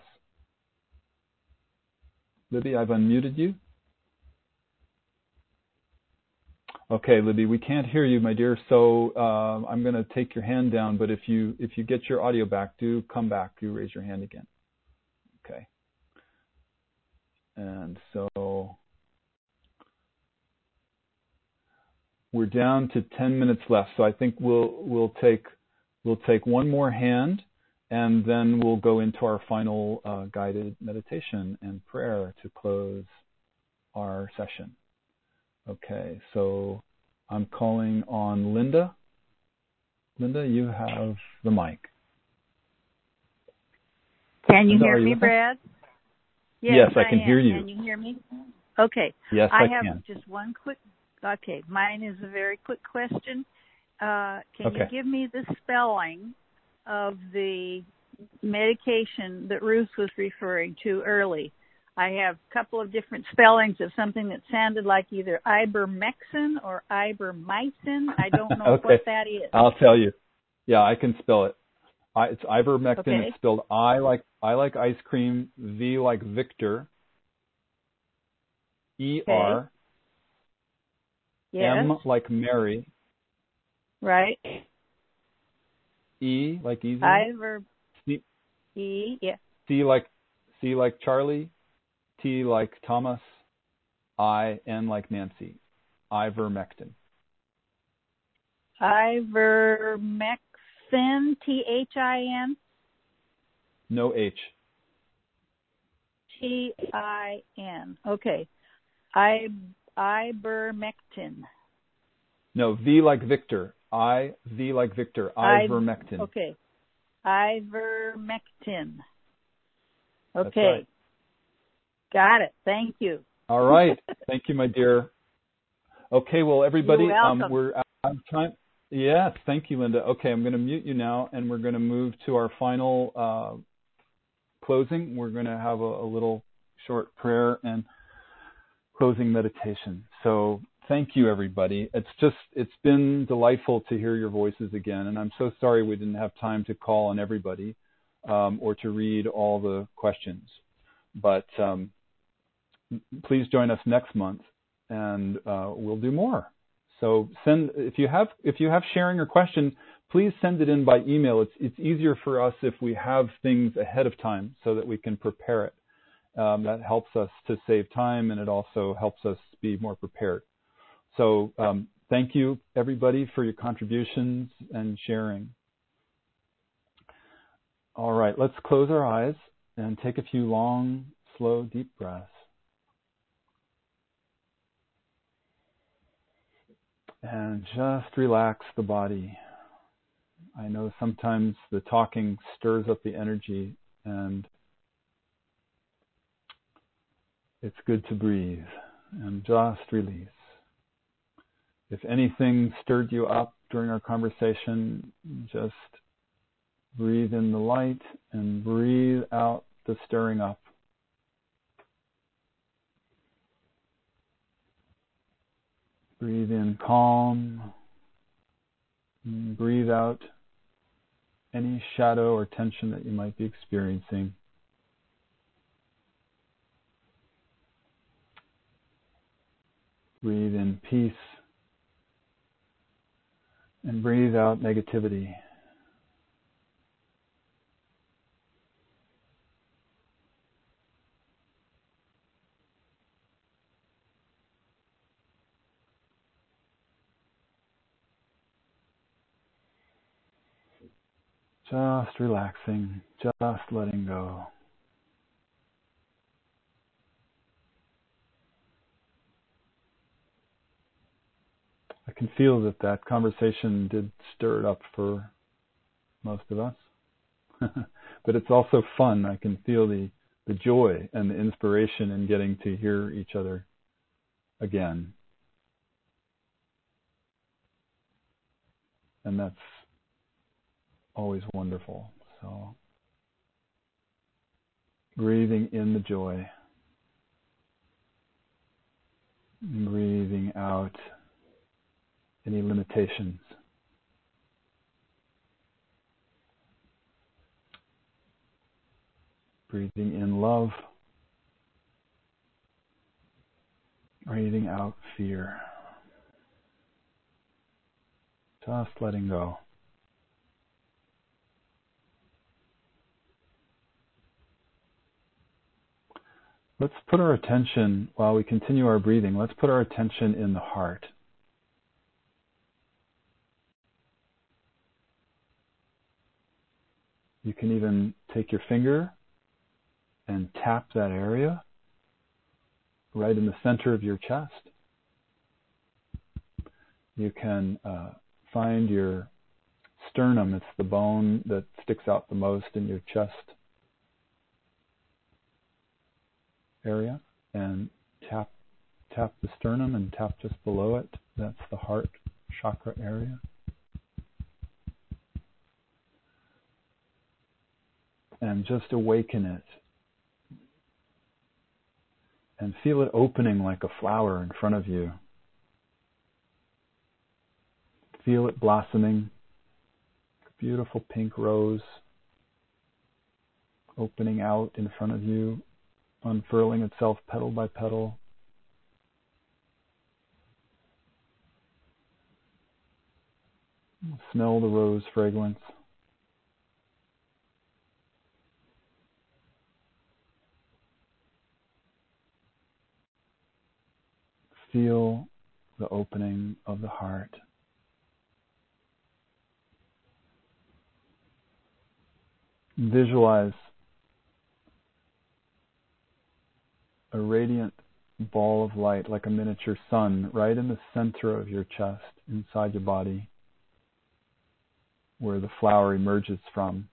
Libby, I've unmuted you. Okay, Libby, we can't hear you, my dear, so I'm going to take your hand down, but if you get your audio back, do come back. Do raise your hand again. Okay. And so we're down to 10 minutes left, so I think we'll take one more hand, and then we'll go into our final guided meditation and prayer to close our session. Okay, so I'm calling on Linda. Linda, you have the mic. Can you hear me, Brad? Yes, I can hear you. Can you hear me? Okay. Yes, I have can. Just one quick. Okay, mine is a very quick question. Can you give me the spelling of the medication that Ruth was referring to early? I have a couple of different spellings of something that sounded like either ivermectin or ivermectin. I don't know Okay. what that is. I'll tell you. Yeah, I can spell it. It's ivermectin. Okay. It's spelled I like ice cream, V like Victor, ER, yes. M like Mary, Right. E like easy, yeah. C like Charlie, T like Thomas, N like Nancy. Ivermectin. Ivermectin, THIN? No H. TIN. Okay. Ivermectin. No, V like Victor. V like Victor. Ivermectin. Okay. Ivermectin. Okay. That's right. Got it. Thank you. All right. Thank you, my dear. Okay, well, everybody, You're welcome. we're out of time. Yes, thank you, Linda. Okay, I'm going to mute you now, and we're going to move to our final closing. We're going to have a little short prayer and closing meditation. So thank you, everybody. It's been delightful to hear your voices again, and I'm so sorry we didn't have time to call on everybody or to read all the questions. But please join us next month, and we'll do more. So if you have sharing or question, please send it in by email. It's easier for us if we have things ahead of time so that we can prepare it. That helps us to save time, and it also helps us be more prepared. So thank you, everybody, for your contributions and sharing. All right, let's close our eyes and take a few long, slow, deep breaths. And just relax the body. I know sometimes the talking stirs up the energy, and it's good to breathe and just release. If anything stirred you up during our conversation, just breathe in the light and breathe out the stirring up. Breathe in calm. And breathe out any shadow or tension that you might be experiencing. Breathe in peace. And breathe out negativity. Just relaxing, just letting go. I can feel that conversation did stir it up for most of us. But it's also fun. I can feel the joy and the inspiration in getting to hear each other again. And that's always wonderful. So breathing in the joy. And breathing out any limitations. Breathing in love. Breathing out fear. Just letting go. Let's put our attention, while we continue our breathing, let's put our attention in the heart. You can even take your finger and tap that area right in the center of your chest. You can find your sternum. It's the bone that sticks out the most in your chest area, and tap the sternum and tap just below it. That's the heart chakra area. And just awaken it. and feel it opening like a flower in front of you. Feel it blossoming, a beautiful pink rose opening out in front of you, unfurling itself petal by petal. Smell the rose fragrance. Feel the opening of the heart. Visualize a radiant ball of light like a miniature sun right in the center of your chest, inside your body, where the flower emerges from.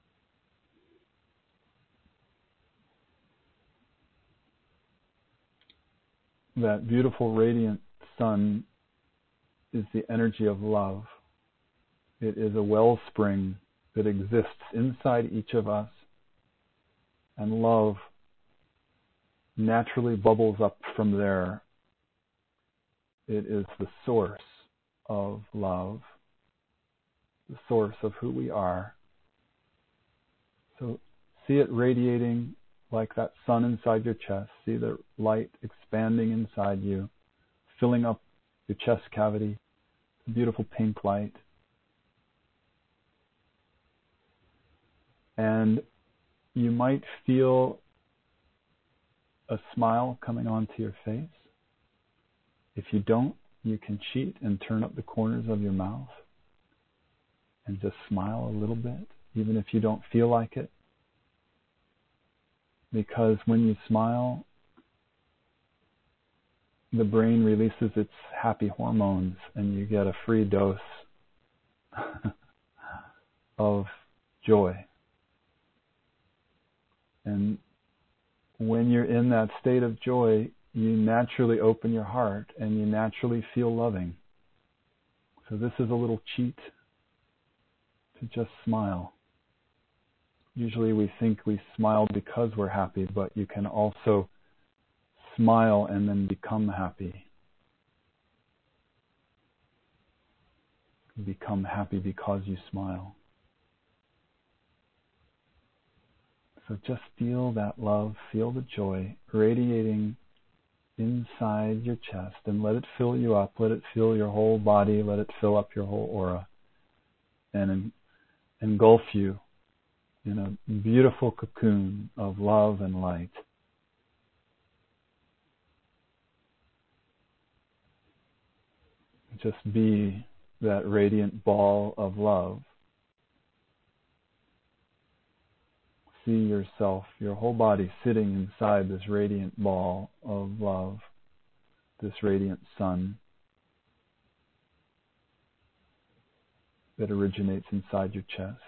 That beautiful radiant sun is the energy of love. It is a wellspring that exists inside each of us, and love naturally bubbles up from there. It is the source of love, the source of who we are. So see it radiating like that sun inside your chest. See the light expanding inside you, filling up your chest cavity, the beautiful pink light. And you might feel a smile coming onto your face. If you don't, you can cheat and turn up the corners of your mouth and just smile a little bit, even if you don't feel like it. Because when you smile, the brain releases its happy hormones and you get a free dose of joy. And when you're in that state of joy, you naturally open your heart and you naturally feel loving. So this is a little cheat to just smile. Usually we think we smile because we're happy, but you can also smile and then become happy. You become happy because you smile. So just feel that love, feel the joy radiating inside your chest, and let it fill you up, let it fill your whole body, let it fill up your whole aura, and engulf you in a beautiful cocoon of love and light. Just be that radiant ball of love. See yourself, your whole body sitting inside this radiant ball of love, this radiant sun that originates inside your chest.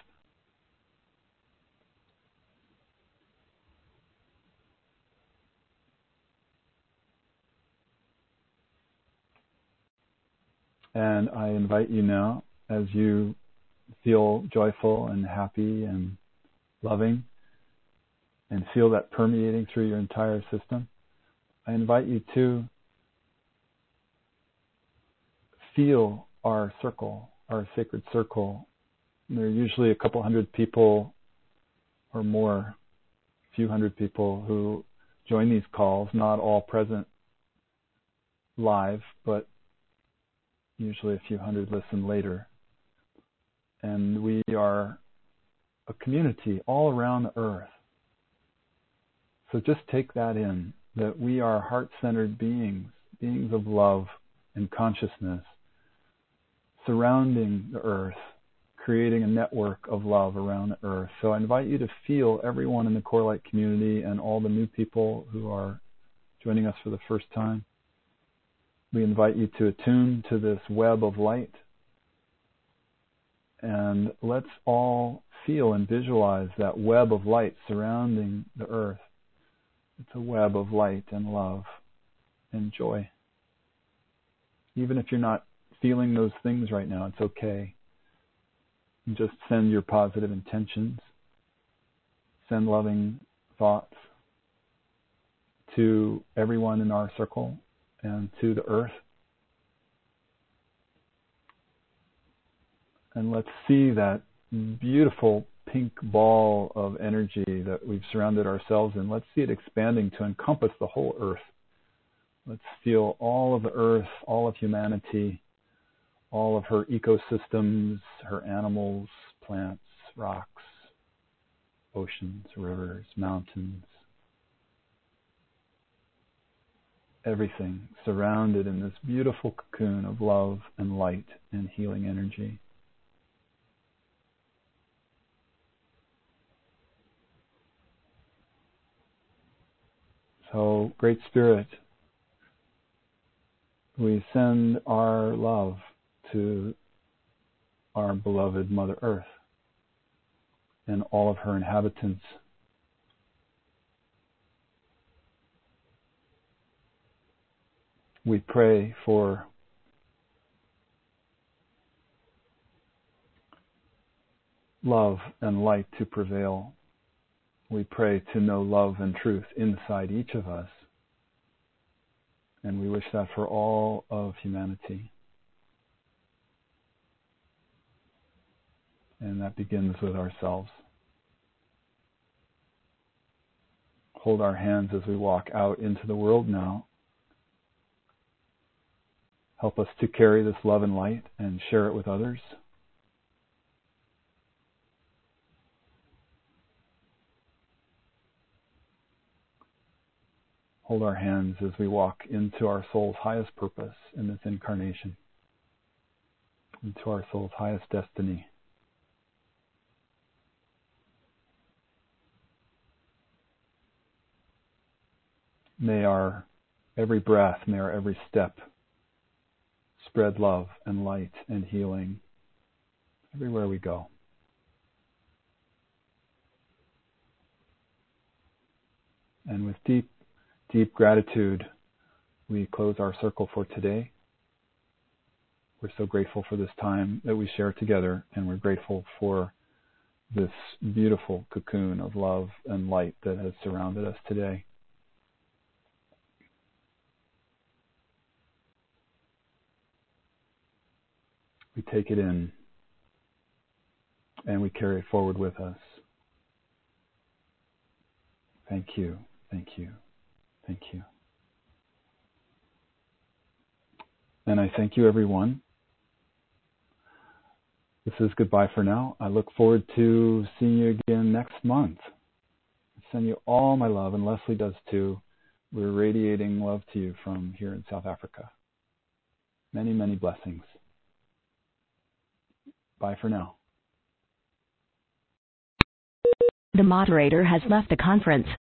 And I invite you now, as you feel joyful and happy and loving, and feel that permeating through your entire system, I invite you to feel our circle, our sacred circle. There are usually a couple hundred people or more, a few hundred people who join these calls, not all present live, but usually a few hundred listen later. And we are a community all around the earth. So just take that in, that we are heart-centered beings, beings of love and consciousness, surrounding the earth, creating a network of love around the earth. So I invite you to feel everyone in the Core Light community and all the new people who are joining us for the first time. We invite you to attune to this web of light, and let's all feel and visualize that web of light surrounding the earth. It's a web of light and love and joy. Even if you're not feeling those things right now, it's okay. Just send your positive intentions, send loving thoughts to everyone in our circle and to the earth. And let's see that beautiful pink ball of energy that we've surrounded ourselves in. Let's see it expanding to encompass the whole earth. Let's feel all of the earth, all of humanity, all of her ecosystems, her animals, plants, rocks, oceans, rivers, mountains. Everything surrounded in this beautiful cocoon of love and light and healing energy. So, Great Spirit, we send our love to our beloved Mother Earth and all of her inhabitants. We pray for love and light to prevail. We pray to know love and truth inside each of us. And we wish that for all of humanity. And that begins with ourselves. Hold our hands as we walk out into the world now. Help us to carry this love and light and share it with others. Hold our hands as we walk into our soul's highest purpose in this incarnation, into our soul's highest destiny. May our every breath, may our every step spread love and light and healing everywhere we go. And with deep, deep gratitude, we close our circle for today. We're so grateful for this time that we share together, and we're grateful for this beautiful cocoon of love and light that has surrounded us today. We take it in and we carry it forward with us. Thank you, thank you, thank you. And I thank you, everyone. This is goodbye for now. I look forward to seeing you again next month. I send you all my love, and Leslie does too. We're radiating love to you from here in South Africa. Many, many blessings. Bye for now. The moderator has left the conference.